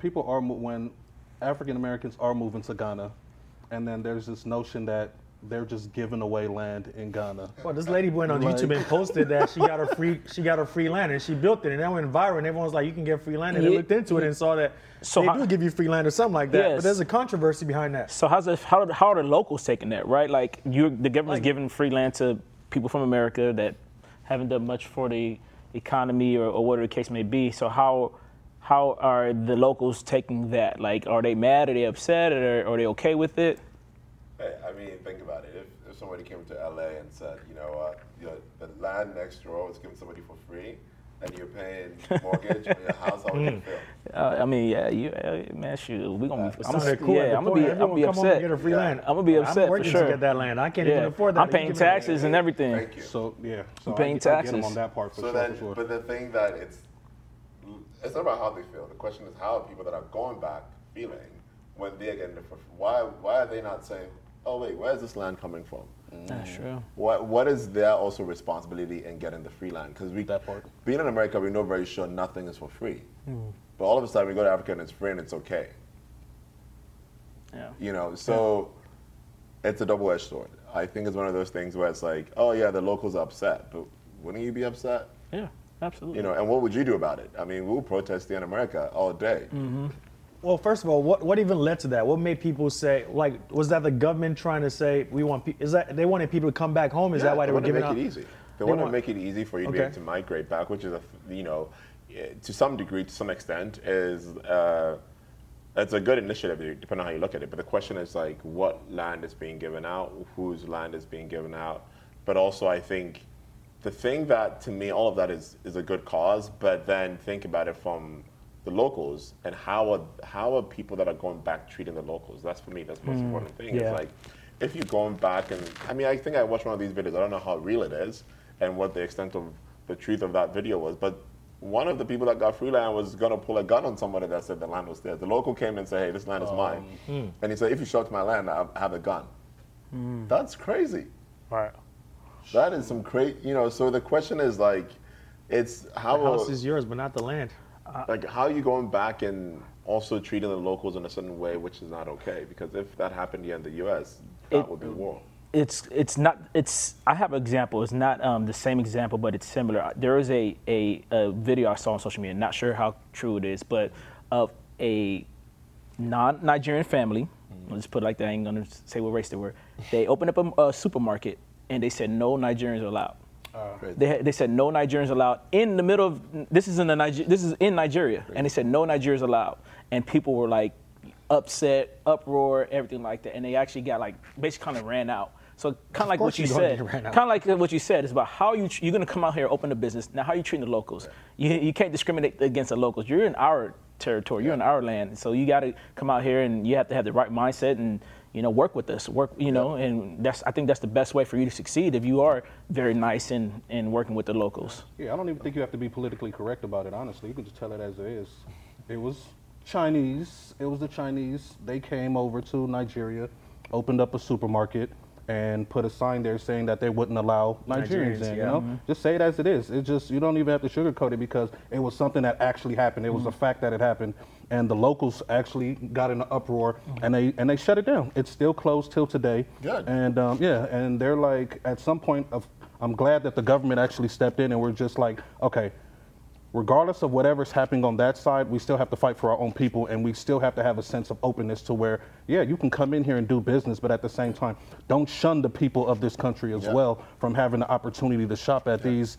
Speaker 1: African Americans are moving to Ghana, and then there's this notion that they're just giving away land in Ghana.
Speaker 3: Well, this lady went on YouTube and posted that she got her free land and she built it, and that went viral, and everyone was like, you can get free land, and they looked into it and saw that they do give you free land or something like that.
Speaker 4: Yes.
Speaker 3: But there's a controversy behind that.
Speaker 4: So how are the locals taking that, right? Like the government's giving free land to people from America that haven't done much for the economy or whatever the case may be. So how are the locals taking that? Like, are they mad? Are they upset? Or are they okay with it?
Speaker 5: hey, I mean, think about it. If somebody came to LA and said, you know what, the land next door was given somebody for free, and you're paying mortgage on your house, how would you feel?
Speaker 4: I mean, man, shoot, we gonna be.
Speaker 3: I'm gonna
Speaker 4: be upset.
Speaker 3: Get a free land.
Speaker 4: I'm gonna be upset
Speaker 3: I'm
Speaker 4: for
Speaker 3: working
Speaker 4: sure.
Speaker 3: to get that land. I can't even afford that.
Speaker 4: I'm paying taxes and everything.
Speaker 5: Thank you.
Speaker 1: So
Speaker 4: paying
Speaker 1: I get 'em
Speaker 4: taxes.
Speaker 1: on that part for
Speaker 5: So
Speaker 1: sure.
Speaker 5: then,
Speaker 1: for sure.
Speaker 5: but the thing that it's not about how they feel. The question is how are people that are going back feeling when they're getting it for free? Why are they not saying, oh wait, where's this land coming from?
Speaker 4: That's true.
Speaker 5: What is their also responsibility in getting the free land? Because being in America, we know very sure nothing is for free. But all of a sudden we go to Africa and it's free and it's okay.
Speaker 4: Yeah.
Speaker 5: You know, so it's a double-edged sword. I think it's one of those things where it's like, oh yeah, the locals are upset, but wouldn't you be upset?
Speaker 4: Yeah, absolutely.
Speaker 5: You know, and what would you do about it? I mean, we'll protest here in America all day.
Speaker 3: Well, first of all, what even led to that? What made people say, like, was that the government trying to say they wanted people to come back home? Is that why they were giving out?
Speaker 5: They want to make it easy. They want to make it easy for you to be able to migrate back, which is to some degree, to some extent, is it's a good initiative depending on how you look at it. But the question is like, what land is being given out, whose land is being given out, but also I think the thing that to me all of that is a good cause. But then think about it from the locals and how are people that are going back treating the locals? That's for me, that's the most important thing.
Speaker 3: Yeah.
Speaker 5: It's like, if you're going back and, I mean, I think I watched one of these videos, I don't know how real it is. and what the extent of the truth of that video was. But one of the people that got free land was going to pull a gun on somebody that said the land was theirs. The local came and said, hey, this land is mine. And he said, if you show up to my land, I have a gun. That's crazy.
Speaker 4: Right.
Speaker 5: That is some crazy, so the question is like, it's how...
Speaker 3: The house is yours, but not the land.
Speaker 5: Like, how are you going back and also treating the locals in a certain way, which is not okay? Because if that happened here in the U.S., that would be war.
Speaker 4: It's not. I have an example. It's not the same example, but it's similar. There is a video I saw on social media. Not sure how true it is, but of a non-Nigerian family. I'll just put it like that. I ain't gonna say what race they were. They opened up a supermarket and they said no Nigerians are allowed. They said no Nigerians allowed in the middle of this is in Nigeria, and they said no Nigerians allowed, and people were like upset, uproar, everything like that, and they actually got like basically kind of ran out. So kind of like what you said, is about how you're going to come out here, open a business. Now, how you treating the locals? You can't discriminate against the locals. You're in our territory. You're in our land. So you got to come out here and you have to have the right mindset and work with us. And I think that's the best way for you to succeed if you are very nice in working with the locals.
Speaker 1: Yeah, I don't even think you have to be politically correct about it. Honestly, you can just tell it as it is. It was Chinese. It was the Chinese. They came over to Nigeria, opened up a supermarket, and put a sign there saying that they wouldn't allow Nigerians in, Just say it as it is. It's just, you don't even have to sugarcoat it because it was something that actually happened. It was a fact that it happened. And the locals actually got in an uproar and they shut it down. It's still closed till today.
Speaker 5: Good.
Speaker 1: And and they're like, at some point, I'm glad that the government actually stepped in and we're just like, okay, regardless of whatever's happening on that side, we still have to fight for our own people, and we still have to have a sense of openness to where, you can come in here and do business, but at the same time, don't shun the people of this country as well from having the opportunity to shop at these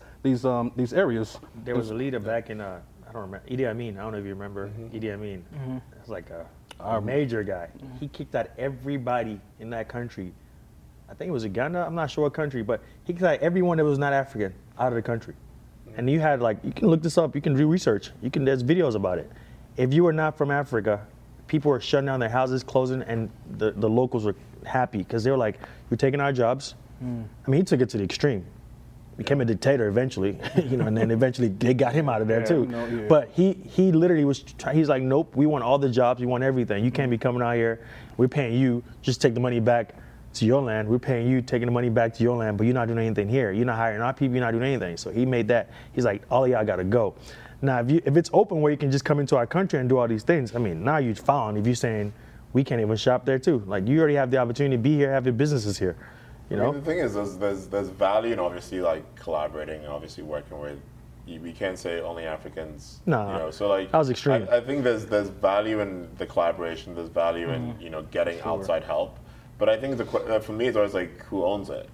Speaker 1: areas.
Speaker 3: There was a leader back in, I don't remember, Idi Amin. I don't know if you remember Idi Amin. It's like a major guy. He kicked out everybody in that country. I think it was Uganda. I'm not sure what country, but he kicked out everyone that was not African out of the country. And you had you can look this up, you can do research, there's videos about it. If you are not from Africa, people were shutting down their houses, closing, and the locals were happy because they were like, you're taking our jobs. I mean, he took it to the extreme. Became a dictator eventually, and then eventually they got him out of there too. But he literally he's like, nope, we want all the jobs, we want everything. You can't be coming out here, we're paying you, just take the money back to your land. We're paying you, taking the money back to your land, but you're not doing anything here. You're not hiring our people, you're not doing anything. So he made that, he's like, all of y'all gotta go. Now, if it's open where you can just come into our country and do all these things, I mean, now you're found if you're saying we can't even shop there too. Like, you already have the opportunity to be here, have your businesses here,
Speaker 5: I mean, the thing is, there's value in obviously collaborating and obviously working with. We can't say only Africans.
Speaker 3: No,
Speaker 5: so
Speaker 3: that was extreme.
Speaker 5: I think there's value in the collaboration. There's value in getting outside help. But I think for me, it's always like, who owns it?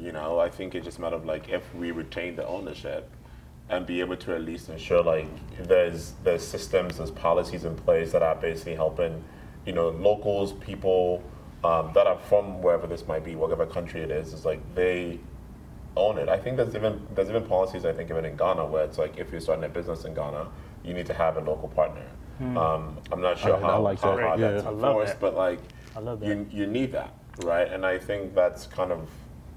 Speaker 5: I think it's just a matter of if we retain the ownership and be able to at least ensure there's systems, there's policies in place that are basically helping, locals, people that are from wherever this might be, whatever country it is they own it. I think there's even policies, I think, even in Ghana, where it's if you're starting a business in Ghana, you need to have a local partner. I'm not sure how hard that's enforced, but
Speaker 4: I love that.
Speaker 5: You need that, right? And I think that's kind of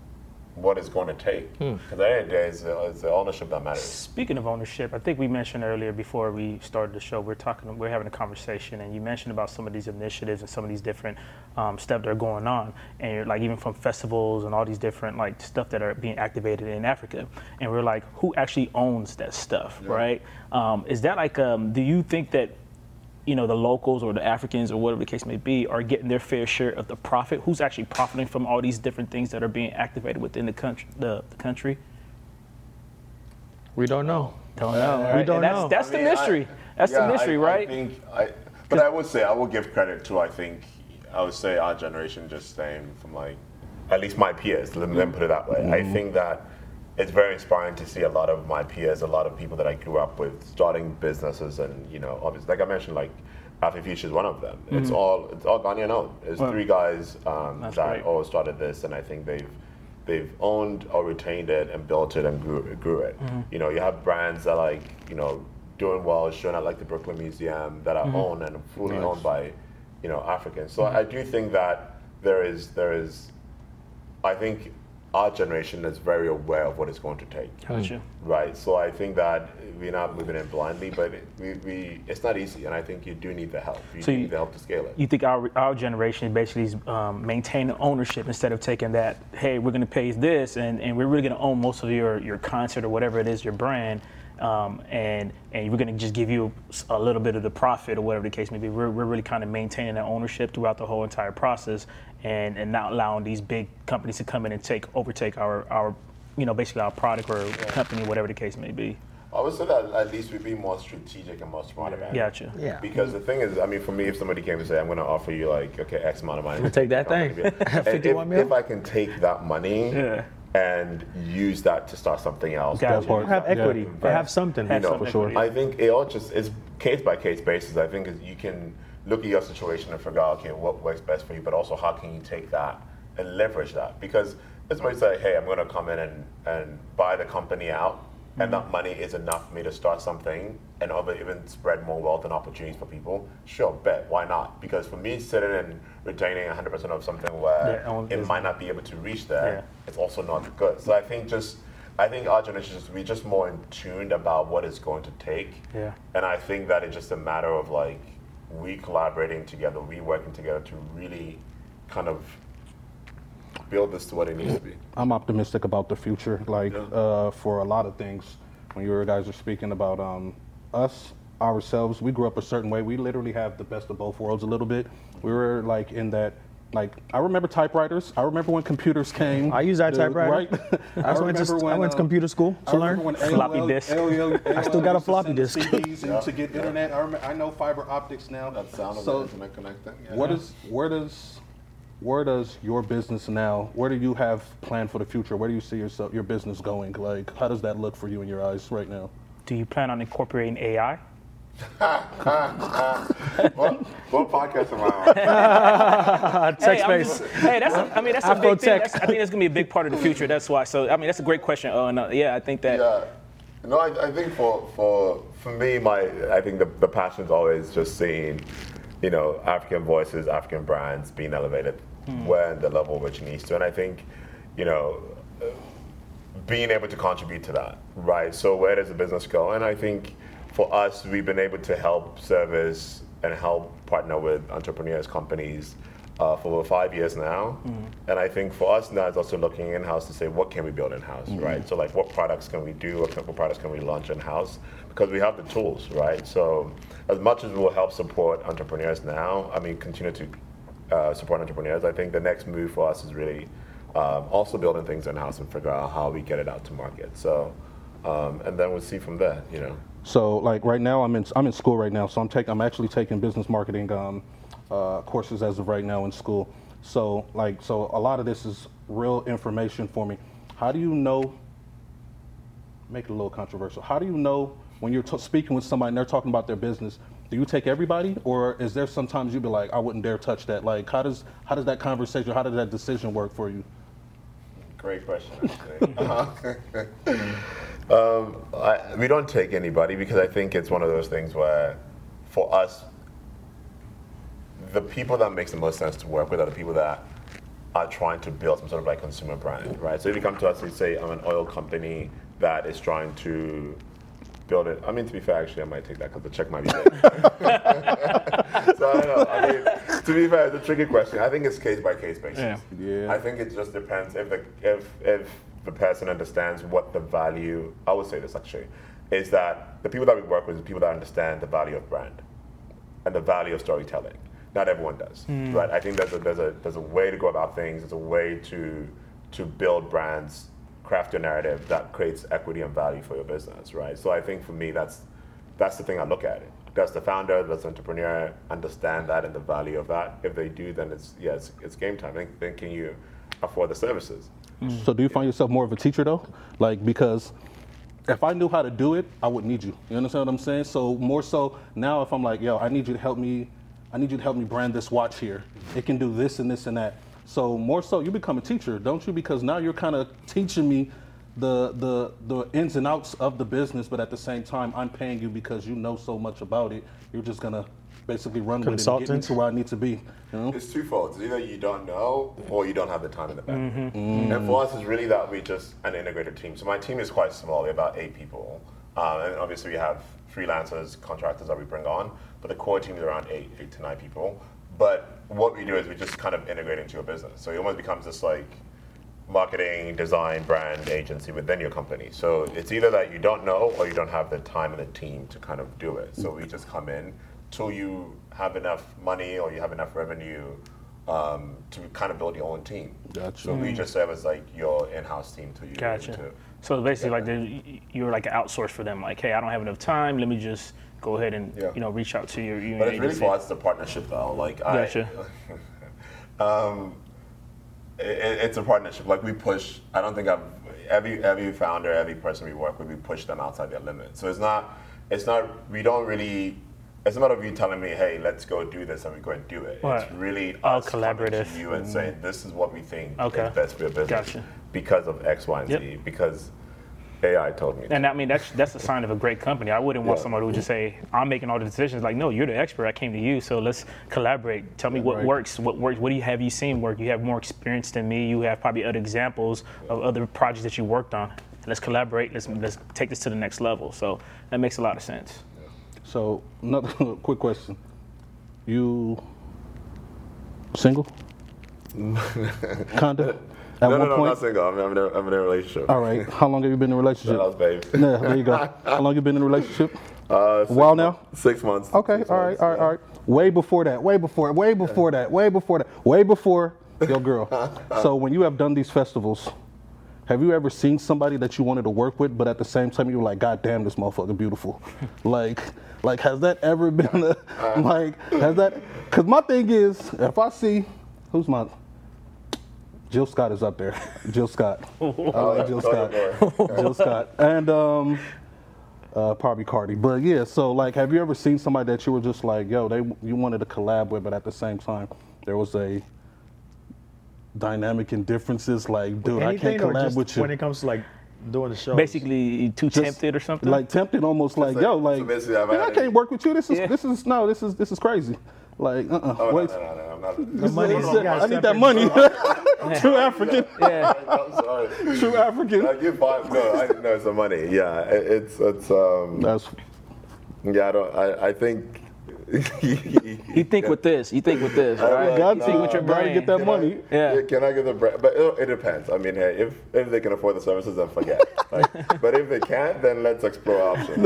Speaker 5: what it's going to take. Because at the end of the day, it's the ownership that matters.
Speaker 4: Speaking of ownership, I think we mentioned earlier before we started the show, we're having a conversation, and you mentioned about some of these initiatives and some of these different steps that are going on, and you're even from festivals and all these different stuff that are being activated in Africa, and we're like, who actually owns that stuff, right? Is that do you think that the locals or the Africans or whatever the case may be are getting their fair share of the profit? Who's actually profiting from all these different things that are being activated within the country?
Speaker 3: We don't know.
Speaker 4: Don't know. Right?
Speaker 3: We don't know.
Speaker 4: That's the mystery. That's the mystery, right?
Speaker 5: But I will give credit to, I would say our generation, just saying from at least my peers, let me put it that way. I think that it's very inspiring to see a lot of my peers, a lot of people that I grew up with starting businesses, and obviously, like I mentioned, Afrofuture is one of them. It's all Ghanaian owned. It's three guys that all started this, and I think they've owned or retained it and built it and grew it. You have brands that doing well, showing at the Brooklyn Museum that are owned and fully owned by Africans. So I do think that there is I think
Speaker 2: our generation is very aware of what it's going to take.
Speaker 4: Gotcha.
Speaker 2: Right. So I think that we're not moving in blindly, but it's not easy, and I think you do need the help. You need the help to scale it.
Speaker 4: You think our generation basically is maintaining ownership instead of taking that, hey, we're going to pay this, and we're really going to own most of your content or whatever it is, your brand, and we're going to just give you a little bit of the profit or whatever the case may be. We're really kind of maintaining that ownership throughout the whole entire process, and not allowing these big companies to come in and overtake our basically our product or company, whatever the case may be.
Speaker 2: I would say that at least we'd be more strategic and more smart about it.
Speaker 4: Gotcha.
Speaker 3: Yeah.
Speaker 2: Because the thing is, I mean, for me, if somebody came and say, I'm going to offer you like, okay, X amount of money.
Speaker 3: We'll take that thing. 51 mil.
Speaker 2: If I can take that money and use that to start something else.
Speaker 4: Gotcha.
Speaker 3: Or have equity. Or have something.
Speaker 4: For
Speaker 1: sure.
Speaker 2: I think it all just is case by case basis. I think you can look at your situation and figure out, okay, what works best for you, but also how can you take that and leverage that? Because if somebody say, hey, I'm going to come in and buy the company out, and that money is enough for me to start something and even spread more wealth and opportunities for people, sure, bet, why not? Because for me, sitting and retaining 100% of something where it might not be able to reach there, it's also not good. So I think our generation we're just more in tuned about what it's going to take.
Speaker 4: Yeah.
Speaker 2: And I think that it's just a matter of like we collaborating together, we working together to really kind of build this to what it needs to be.
Speaker 1: I'm optimistic about the future, for a lot of things. When you guys are speaking about us, ourselves, we grew up a certain way. We literally have the best of both worlds a little bit. We were like in that, like, I remember typewriters. I remember when computers came.
Speaker 3: I use that typewriter.
Speaker 1: Right?
Speaker 3: I went to computer school to learn.
Speaker 4: Floppy disk.
Speaker 3: I still got a floppy disk.
Speaker 1: CDs and to get internet. I know fiber optics now.
Speaker 2: That sound of the internet connecting. Yeah.
Speaker 1: Where does your business now, where do you have planned for the future? Where do you see your business going? Like, how does that look for you in your eyes right now?
Speaker 4: Do you plan on incorporating AI?
Speaker 2: What podcast am I on?
Speaker 3: Text-based.
Speaker 4: That's a big
Speaker 3: Afro
Speaker 4: thing.
Speaker 3: tech.
Speaker 4: I think that's gonna be a big part of the future. That's why. So I mean, that's a great question. I think that.
Speaker 2: Yeah. No, I think for me, I think the passion is always just seeing, African voices, African brands being elevated where the level which it needs to. And I think, being able to contribute to that, right? So where does the business go? And I think for us, we've been able to help service and help partner with entrepreneurs, companies for over 5 years now. And I think for us now, it's also looking in-house to say, what can we build in-house, right? So like, what products can we do? What products can we launch in-house? Because we have the tools, right? So as much as we'll help support entrepreneurs now, continue to support entrepreneurs, I think the next move for us is really also building things in-house and figure out how we get it out to market. So, and then we'll see from there,
Speaker 1: So like right now, I'm in school right now. So I'm actually taking business marketing courses as of right now in school. So a lot of this is real information for me. How do you know? Make it a little controversial. How do you know when you're speaking with somebody and they're talking about their business? Do you take everybody, or is there sometimes you be like, I wouldn't dare touch that? Like, how does that conversation, how does that decision work for you?
Speaker 2: Great question, actually. We don't take anybody because I think it's one of those things where, for us, the people that makes the most sense to work with are the people that are trying to build some sort of like consumer brand, right? So if you come to us and say, I'm an oil company that is trying to build it. To be fair, actually, I might take that because the check might be big. So I don't know. To be fair, it's a tricky question. I think it's case by case basis.
Speaker 1: Yeah.
Speaker 2: I think it just depends if the person understands what the value. I would say this actually is that the people that we work with are people that understand the value of brand and the value of storytelling. Not everyone does, right? I think there's a way to go about things. There's a way to build brands, craft your narrative that creates equity and value for your business, right? So I think for me, that's the thing I look at it. Does the founder, does the entrepreneur understand that and the value of that? If they do, then it's game time. Then can you afford the services?
Speaker 1: So do you find yourself more of a teacher though? Like, because if I knew how to do it, I wouldn't need you. You understand what I'm saying? So more so now, if I'm like, yo, I need you to help me brand this watch here. It can do this and this and that. So more so, you become a teacher, don't you? Because now you're kind of teaching me the ins and outs of the business, but at the same time, I'm paying you because you know so much about it. You're just gonna basically run with it and get me to where I need to be. You know?
Speaker 2: It's twofold. It's either you don't know or you don't have the time in the back. And for us, it's really that we just an integrated team. So my team is quite small. We're about 8 people. And obviously we have freelancers, contractors that we bring on, but the core team is around 8 to 9 people. But what we do is we just kind of integrate into your business. So it almost becomes this like marketing, design, brand agency within your company. So it's either that you don't know or you don't have the time and the team to kind of do it. So we just come in till you have enough money or you have enough revenue to kind of build your own team.
Speaker 1: Gotcha.
Speaker 2: So we just serve as like your in-house team till you
Speaker 4: Gotcha.
Speaker 2: to
Speaker 4: So basically, you're like an outsource for them. Like, hey, I don't have enough time. Let me just go ahead and reach out to your
Speaker 2: But it's really
Speaker 4: agency.
Speaker 2: for us the partnership though. Like
Speaker 4: Gotcha.
Speaker 2: It's a partnership. Like we push. I don't think every founder, every person we work with, we push them outside their limits. So it's not. We don't really. It's not of you telling me, hey, let's go do this, and we go and do it.
Speaker 4: Right.
Speaker 2: It's really
Speaker 4: All
Speaker 2: us coming
Speaker 4: collaborative.
Speaker 2: to you and saying, this is what we think
Speaker 4: Okay.
Speaker 2: is best for your business
Speaker 4: Gotcha.
Speaker 2: because of X, Y, and Z. Because AI told me.
Speaker 4: And I mean, that's a sign of a great company. I wouldn't want somebody who would just say, I'm making all the decisions. Like, no, you're the expert. I came to you, so let's collaborate. Tell me what works. What works? What have you seen work? You have more experience than me. You have probably other examples of other projects that you worked on. Let's collaborate. Let's take this to the next level. So that makes a lot of sense.
Speaker 1: So another quick question: you single? Kinda. At
Speaker 2: No,
Speaker 1: one
Speaker 2: I'm
Speaker 1: point.
Speaker 2: not single. I'm in a relationship.
Speaker 1: All right. How long have you been in a relationship?
Speaker 2: Shout out, babe.
Speaker 1: Yeah, there you go. How long you been in a relationship?
Speaker 2: A
Speaker 1: while now?
Speaker 2: 6 months.
Speaker 1: Okay.
Speaker 2: 6
Speaker 1: All right.
Speaker 2: months,
Speaker 1: All right. Way before that. Way before your girl. So when you have done these festivals, have you ever seen somebody that you wanted to work with, but at the same time you were like, God damn, this motherfucker beautiful? like, has that ever been has that? Because my thing is, if I see, who's my, Jill Scott is up there. Jill Scott. I like Jill Scott. Jill Scott. And probably Cardi. But yeah, so like, have you ever seen somebody that you were just like, yo, you wanted to collab with, but at the same time, there was a dynamic and differences, like, dude, I can't collab with you.
Speaker 3: When it comes to like doing the show.
Speaker 4: Basically, too tempted or something?
Speaker 1: Like tempted, almost like, yo, like,
Speaker 2: basically,
Speaker 1: I can't work with you. This is crazy. Like,
Speaker 2: Oh,
Speaker 1: wait.
Speaker 2: no, I'm not.
Speaker 1: I need that money. True African.
Speaker 4: Yeah.
Speaker 2: I'm sorry.
Speaker 1: True African.
Speaker 2: I give 5. No, it's the money. Yeah, it's
Speaker 1: That's
Speaker 2: I think.
Speaker 4: You think with this, right?
Speaker 1: got
Speaker 4: You think with your
Speaker 1: gotta
Speaker 4: brain.
Speaker 1: get that money.
Speaker 4: Yeah.
Speaker 2: Can I get the brand? But it depends. I mean, hey, if they can afford the services, then forget. Like, but if they can't, then let's explore options.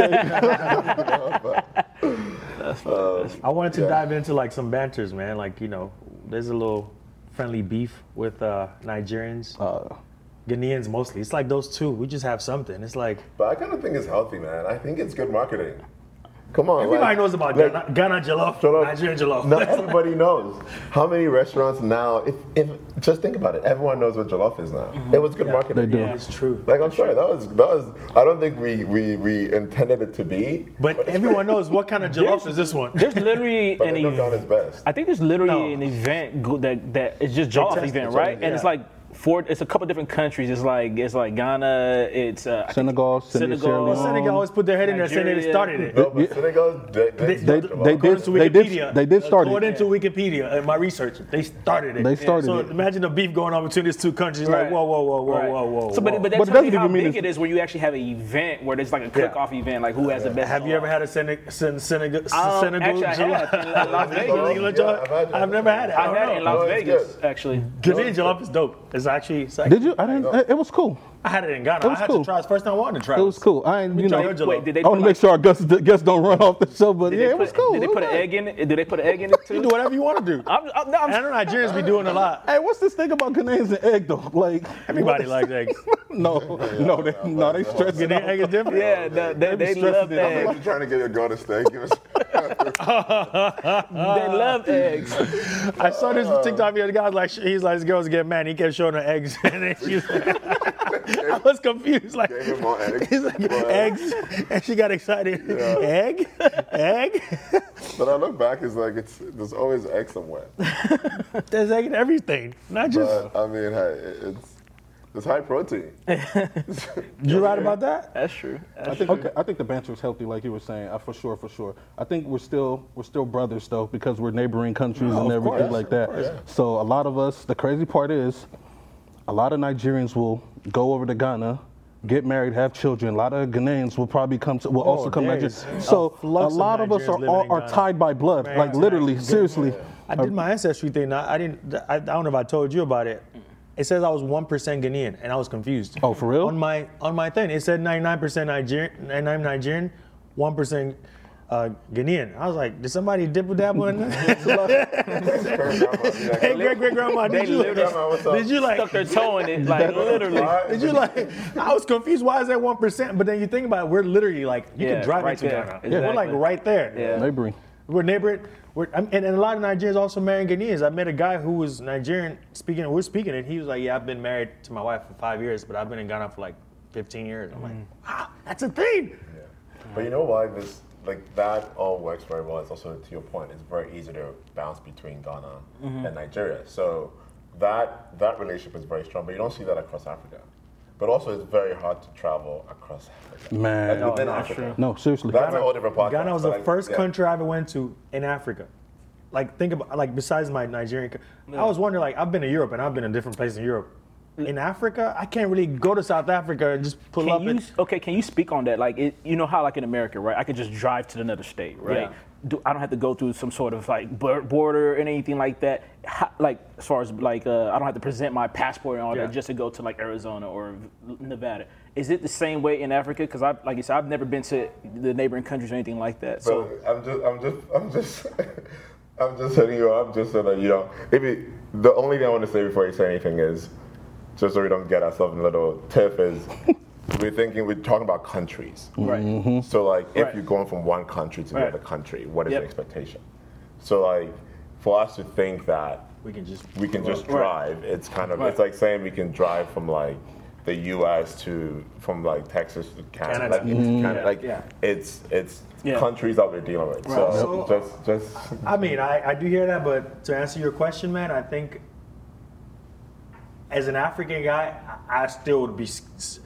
Speaker 3: I wanted to dive into like some banters, man. Like, there's a little friendly beef with Nigerians, Ghanaians mostly. It's like those two. We just have something. It's like
Speaker 2: But I kind of think it's healthy, man. I think it's good marketing. Come on,
Speaker 3: everybody knows about Ghana jollof, Nigerian jollof.
Speaker 2: Not everybody knows. How many restaurants now? If just think about it, everyone knows what jollof is now. It was good marketing.
Speaker 1: They do.
Speaker 3: Yeah, it's true.
Speaker 2: Like I'm sorry, that was. I don't think we intended it to be.
Speaker 3: But everyone knows what kind of jollof is this one.
Speaker 4: There's literally
Speaker 2: But
Speaker 4: an
Speaker 2: they look on his best.
Speaker 4: I think there's literally an event that is just jollof
Speaker 3: test
Speaker 4: event,
Speaker 3: it,
Speaker 4: right?
Speaker 3: yeah.
Speaker 4: And it's like it's a couple different countries. It's like Ghana, it's
Speaker 1: Senegal,
Speaker 4: Senegal.
Speaker 1: Sierra Leone.
Speaker 3: Senegal always put their head in there saying they
Speaker 4: Nigeria.
Speaker 3: started it.
Speaker 2: No, but Senegal,
Speaker 1: They did start
Speaker 3: According
Speaker 1: it.
Speaker 3: to Wikipedia and my research, they started it.
Speaker 1: They started
Speaker 3: so
Speaker 1: it.
Speaker 3: imagine the beef going on between these two countries.
Speaker 4: Right.
Speaker 3: Like, whoa.
Speaker 4: So, but that
Speaker 1: But it
Speaker 4: tells
Speaker 1: doesn't
Speaker 4: you how
Speaker 1: even mean
Speaker 4: big
Speaker 1: it's-
Speaker 4: it is where you actually have an event where there's like a cook-off event, like who has the best.
Speaker 3: Have you ever had a Senegal
Speaker 4: Actually, I have in Las Vegas.
Speaker 3: I've never had it.
Speaker 4: I had it in Las
Speaker 2: No, it's
Speaker 4: Vegas,
Speaker 2: good.
Speaker 4: actually.
Speaker 3: Ghanaian jollof is dope. It's actually.
Speaker 1: Did you? I didn't. It was cool.
Speaker 3: I had it in Ghana.
Speaker 1: It was
Speaker 3: I had
Speaker 1: cool.
Speaker 3: to try it. First time I wanted to try it.
Speaker 1: It was cool. I ain't,
Speaker 3: try your jollof.
Speaker 4: Wait, did they
Speaker 1: I want
Speaker 4: put
Speaker 1: to make sure our guests don't run off the show, but yeah, it was cool.
Speaker 4: Did they
Speaker 1: It was
Speaker 4: put an
Speaker 1: nice.
Speaker 4: egg in it? Did they put an egg in it too?
Speaker 3: You do whatever you want to do.
Speaker 4: I'm
Speaker 3: I know Nigerians be doing a lot.
Speaker 1: Hey, what's this thing about Ghanaians and egg though? Like
Speaker 3: Everybody likes eggs.
Speaker 1: no, they stress it
Speaker 3: Ghanaian
Speaker 1: out.
Speaker 3: egg is different.
Speaker 4: Yeah, they love
Speaker 1: stressing it out.
Speaker 4: eggs.
Speaker 2: I'm trying to get your girl to stay. Give us.
Speaker 4: They love eggs.
Speaker 3: I saw this TikTok video. The guy was like, he's like, this girl's getting mad. He kept showing her eggs, and then she's I was confused. Like,
Speaker 2: Gave him more eggs.
Speaker 3: he's like,
Speaker 2: More
Speaker 3: eggs, and she got excited. Egg.
Speaker 2: But I look back, it's like there's always egg somewhere.
Speaker 3: There's egg in everything, not just.
Speaker 2: But I mean, hey,
Speaker 5: It's high protein.
Speaker 3: You right about that?
Speaker 4: That's true.
Speaker 1: I think the banter is healthy, like you were saying, for sure. I think we're still brothers though, because we're neighboring countries and everything like that. So a lot of us, the crazy part is, a lot of Nigerians will go over to Ghana, get married, have children. A lot of Ghanaians will probably also come Nigeria. So a lot of us are tied by blood, like literally, seriously.
Speaker 3: I did my ancestry thing. I don't know if I told you about it. It says I was 1% Ghanaian, and I was confused.
Speaker 1: Oh, for real?
Speaker 3: On my thing, it said 99% Nigerian, 1% Ghanaian. I was like, did somebody dibble dabble in that? Hey, great grandma, did you like
Speaker 4: stuck their toe in it, like literally?
Speaker 3: Did you like? I was confused. Why is that 1%? But then you think about it, we're literally like you can drive
Speaker 4: right
Speaker 3: into
Speaker 4: there.
Speaker 3: Ghana.
Speaker 4: Exactly.
Speaker 3: We're like right there.
Speaker 4: Yeah.
Speaker 1: Neighboring.
Speaker 3: We're neighboring. And a lot of Nigerians also marrying Ghanaians. I met a guy who was Nigerian we're speaking, and he was like, yeah, I've been married to my wife for 5 years, but I've been in Ghana for like 15 years. I'm like, wow, that's a thing.
Speaker 5: Yeah. But you know why this, like, that all works very well? It's also, to your point, it's very easy to bounce between Ghana and Nigeria. So that relationship is very strong, but you don't see that across Africa. But also, it's very hard to travel across Africa.
Speaker 1: Man.
Speaker 5: Like within Africa.
Speaker 1: No, seriously.
Speaker 5: That's a whole different podcast.
Speaker 3: Ghana was the
Speaker 5: like,
Speaker 3: first country I ever went to in Africa. Like, think about, like, besides my Nigerian, I was wondering, like, I've been to Europe and I've been in different places in Europe. In Africa, I can't really go to South Africa and just pull up.
Speaker 4: Can you speak on that? Like, you know how, like in America, right? I could just drive to another state, right?
Speaker 3: Yeah.
Speaker 4: I don't have to go through some sort of like border or anything like that. Like, as far as like, I don't have to present my passport and all that just to go to like Arizona or Nevada. Is it the same way in Africa? Because like you said, I've never been to the neighboring countries or anything like that. So
Speaker 5: I'm just setting you up just so that you know. Maybe the only thing I want to say before you say anything is, just so we don't get ourselves in a little tiff, is we're talking about countries.
Speaker 4: Right.
Speaker 1: Mm-hmm.
Speaker 5: So like, if you're going from one country to the other country, what is the expectation? So like, for us to think that we can just drive, it's kind of it's like saying we can drive from like the U.S. from like Texas to Canada. It's countries that we're dealing with.
Speaker 3: Right.
Speaker 5: So just.
Speaker 3: I mean, I do hear that, but to answer your question, man, I think as an African guy, I still would be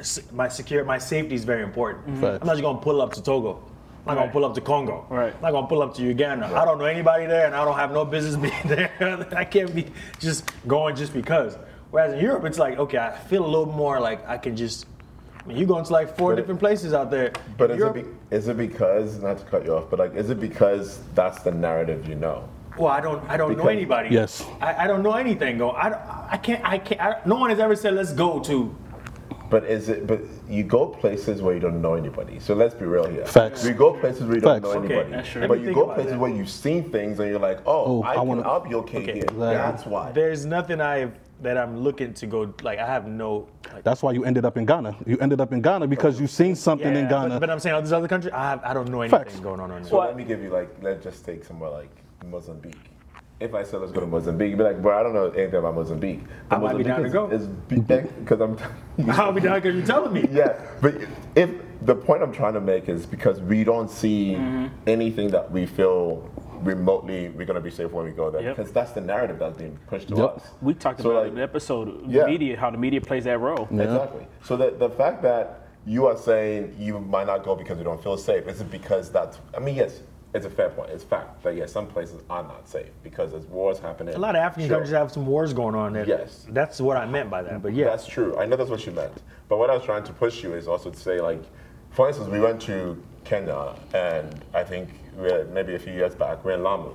Speaker 3: my safety is very important.
Speaker 1: Mm-hmm.
Speaker 3: I'm not just gonna pull up to Togo. I'm not gonna pull up to Congo.
Speaker 4: Right.
Speaker 3: I'm not gonna pull up to Uganda. I don't know anybody there, and I don't have no business being there. I can't be just going just because. Whereas in Europe, it's like, okay, I feel a little more like I can just. I mean, you're going to like four different places out there.
Speaker 5: But is it because, not to cut you off, but like, is it because that's the narrative you know?
Speaker 3: Well, I don't know anybody.
Speaker 1: Yes.
Speaker 3: I don't know anything. I can't. No one has ever said let's go to.
Speaker 5: But you go places where you don't know anybody. So let's be real here.
Speaker 1: Facts.
Speaker 5: You go places where you don't know
Speaker 3: Okay,
Speaker 5: anybody.
Speaker 3: that's true.
Speaker 5: But you go places where you've seen things and you're like, I'll be okay here.
Speaker 1: Exactly.
Speaker 5: That's why.
Speaker 3: There's nothing that I'm looking to go. Like I have no. Like,
Speaker 1: That's why you ended up in Ghana. You ended up in Ghana because you've seen something in Ghana.
Speaker 3: But I'm saying all these other countries, I don't know anything
Speaker 1: Facts.
Speaker 3: going on.
Speaker 5: So let me give you let's just take somewhere like Mozambique. If I said let's go to Mozambique, you'd be like, bro, I don't know anything about Mozambique.
Speaker 3: I might be down to go.
Speaker 5: Because
Speaker 3: I'll be down because you're telling me.
Speaker 5: Yeah, but if the point I'm trying to make is because we don't see anything that we feel remotely we're going to be safe when we go there, because that's the narrative that's being pushed to us.
Speaker 4: We talked about in the episode, media, how the media plays that role.
Speaker 5: Yeah. Exactly. So the fact that you are saying you might not go because you don't feel safe, is it because yes, it's a fair point. It's fact that yes, some places are not safe because there's wars happening.
Speaker 3: A lot of African countries have some wars going on there.
Speaker 5: Yes.
Speaker 3: That's what I meant by that. But
Speaker 5: That's true. I know that's what you meant. But what I was trying to push you is also to say, like, for instance, we went to Kenya, and I think maybe a few years back, we're in Lamu.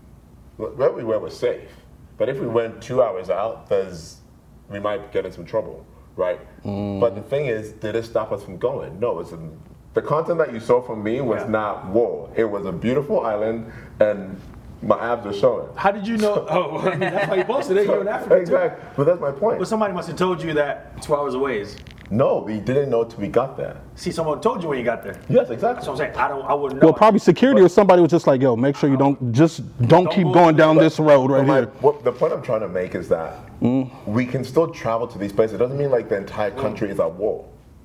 Speaker 5: Where we were was safe. But if we went 2 hours out, we might get in some trouble, right? But the thing is, did it stop us from going? No, the content that you saw from me was not war. It was a beautiful island, and my abs are showing.
Speaker 3: How did you know? That's why you posted it. You're in Africa.
Speaker 5: Exactly. But that's my point.
Speaker 3: But somebody must have told you that 2 hours away is.
Speaker 5: No, we didn't know till we got there.
Speaker 3: See, someone told you when you got there.
Speaker 5: Yes, exactly.
Speaker 3: So I'm saying I wouldn't know.
Speaker 1: Well, probably security or somebody was just like, yo, make sure you don't keep going down this road right here.
Speaker 5: The point I'm trying to make is that we can still travel to these places. It doesn't mean like the entire country is at war.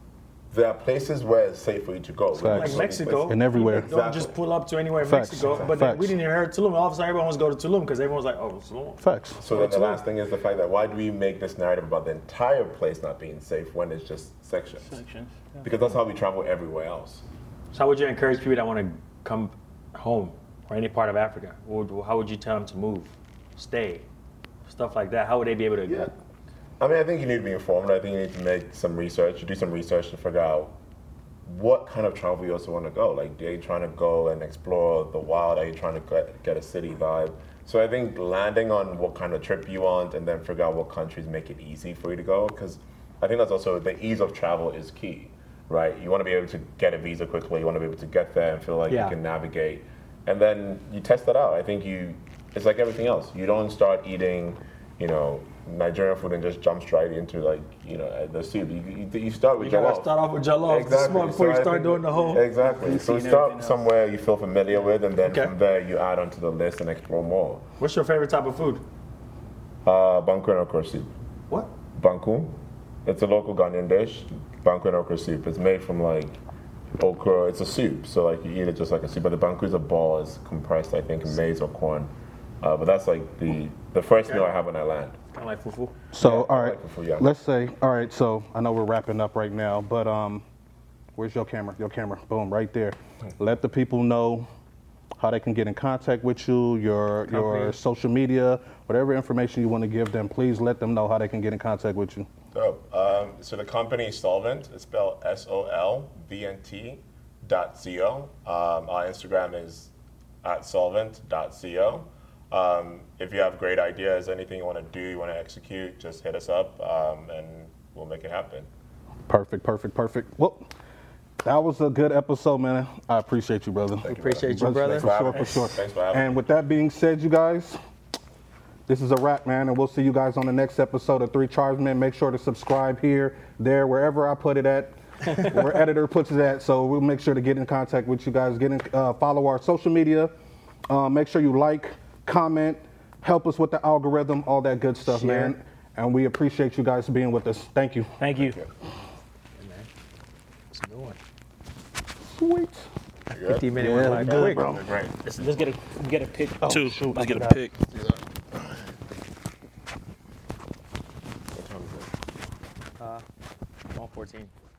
Speaker 5: there are places where it's safe for you to go.
Speaker 1: Facts.
Speaker 3: Like Mexico.
Speaker 1: And everywhere.
Speaker 3: Don't just pull up to anywhere in
Speaker 1: Facts.
Speaker 3: Mexico. But then we
Speaker 1: Facts.
Speaker 3: didn't even hear Tulum. All of a sudden, everyone wants to go to Tulum because everyone's like, oh, Tulum.
Speaker 1: Facts.
Speaker 5: So then the last thing is the fact that why do we make this narrative about the entire place not being safe when it's just sections? Because that's how we travel everywhere else.
Speaker 3: So how would you encourage people that want to come home or any part of Africa? How would you tell them to move, stay, stuff like that? How would they be able to?
Speaker 5: I mean, I think you need to be informed. I think you need to make some research, do some research to figure out what kind of travel you also want to go. Like, are you trying to go and explore the wild? Are you trying to get a city vibe? So I think landing on what kind of trip you want and then figure out what countries make it easy for you to go, because I think that's also the ease of travel is key, right? You want to be able to get a visa quickly. You want to be able to get there and feel like you can navigate. And then you test that out. I think it's like everything else. You don't start eating, Nigerian food and just jump straight into the soup. You start with
Speaker 3: You gotta
Speaker 5: jollof.
Speaker 3: start off with jollof before you start doing the whole.
Speaker 5: Exactly. So start somewhere you feel familiar with, and then from there you add onto the list and explore more.
Speaker 3: What's your favorite type of food?
Speaker 5: Banku and okra soup.
Speaker 3: What?
Speaker 5: Banku. It's a local Ghanaian dish. Banku and okra soup. It's made from okra. It's a soup, so you eat it just like a soup. But the banku is a ball. It's compressed, I think, in maize or corn. But that's the first meal I have when I land.
Speaker 3: Kind of like fufu.
Speaker 1: So, all right,
Speaker 5: like fufu, yeah.
Speaker 1: let's say, all right, so I know we're wrapping up right now, but where's your camera? Your camera, boom, right there. Let the people know how they can get in contact with you, your social media, whatever information you want to give them, please let them know how they can get in contact with you.
Speaker 5: So the company is Solvent. It's spelled SOLVNT.co. Our Instagram is @solvent.co. If you have great ideas, anything you want to do, you want to execute, just hit us up and we'll make it happen.
Speaker 1: Perfect. Well, that was a good episode, man. I appreciate you, brother.
Speaker 3: Appreciate you, brother.
Speaker 1: For sure.
Speaker 5: Thanks for having me.
Speaker 1: And with that being said, you guys, this is a wrap, man, and we'll see you guys on the next episode of Three Tribesmen. Make sure to subscribe here, there, wherever I put it at, where editor puts it at. So we'll make sure to get in contact with you guys. Follow our social media. Make sure you like, comment, help us with the algorithm, all that good stuff, man. And we appreciate you guys being with us. Thank you.
Speaker 3: Thank you.
Speaker 5: Thank you.
Speaker 3: Hey, man. It's a good one.
Speaker 1: Sweet.
Speaker 3: 50-minute went by quick.
Speaker 1: bro.
Speaker 5: Great.
Speaker 4: Let's get a pic too.
Speaker 1: shoot,
Speaker 4: Let's
Speaker 1: I
Speaker 4: get a
Speaker 1: forgot.
Speaker 4: pic.
Speaker 5: What time is it?
Speaker 3: 1:14.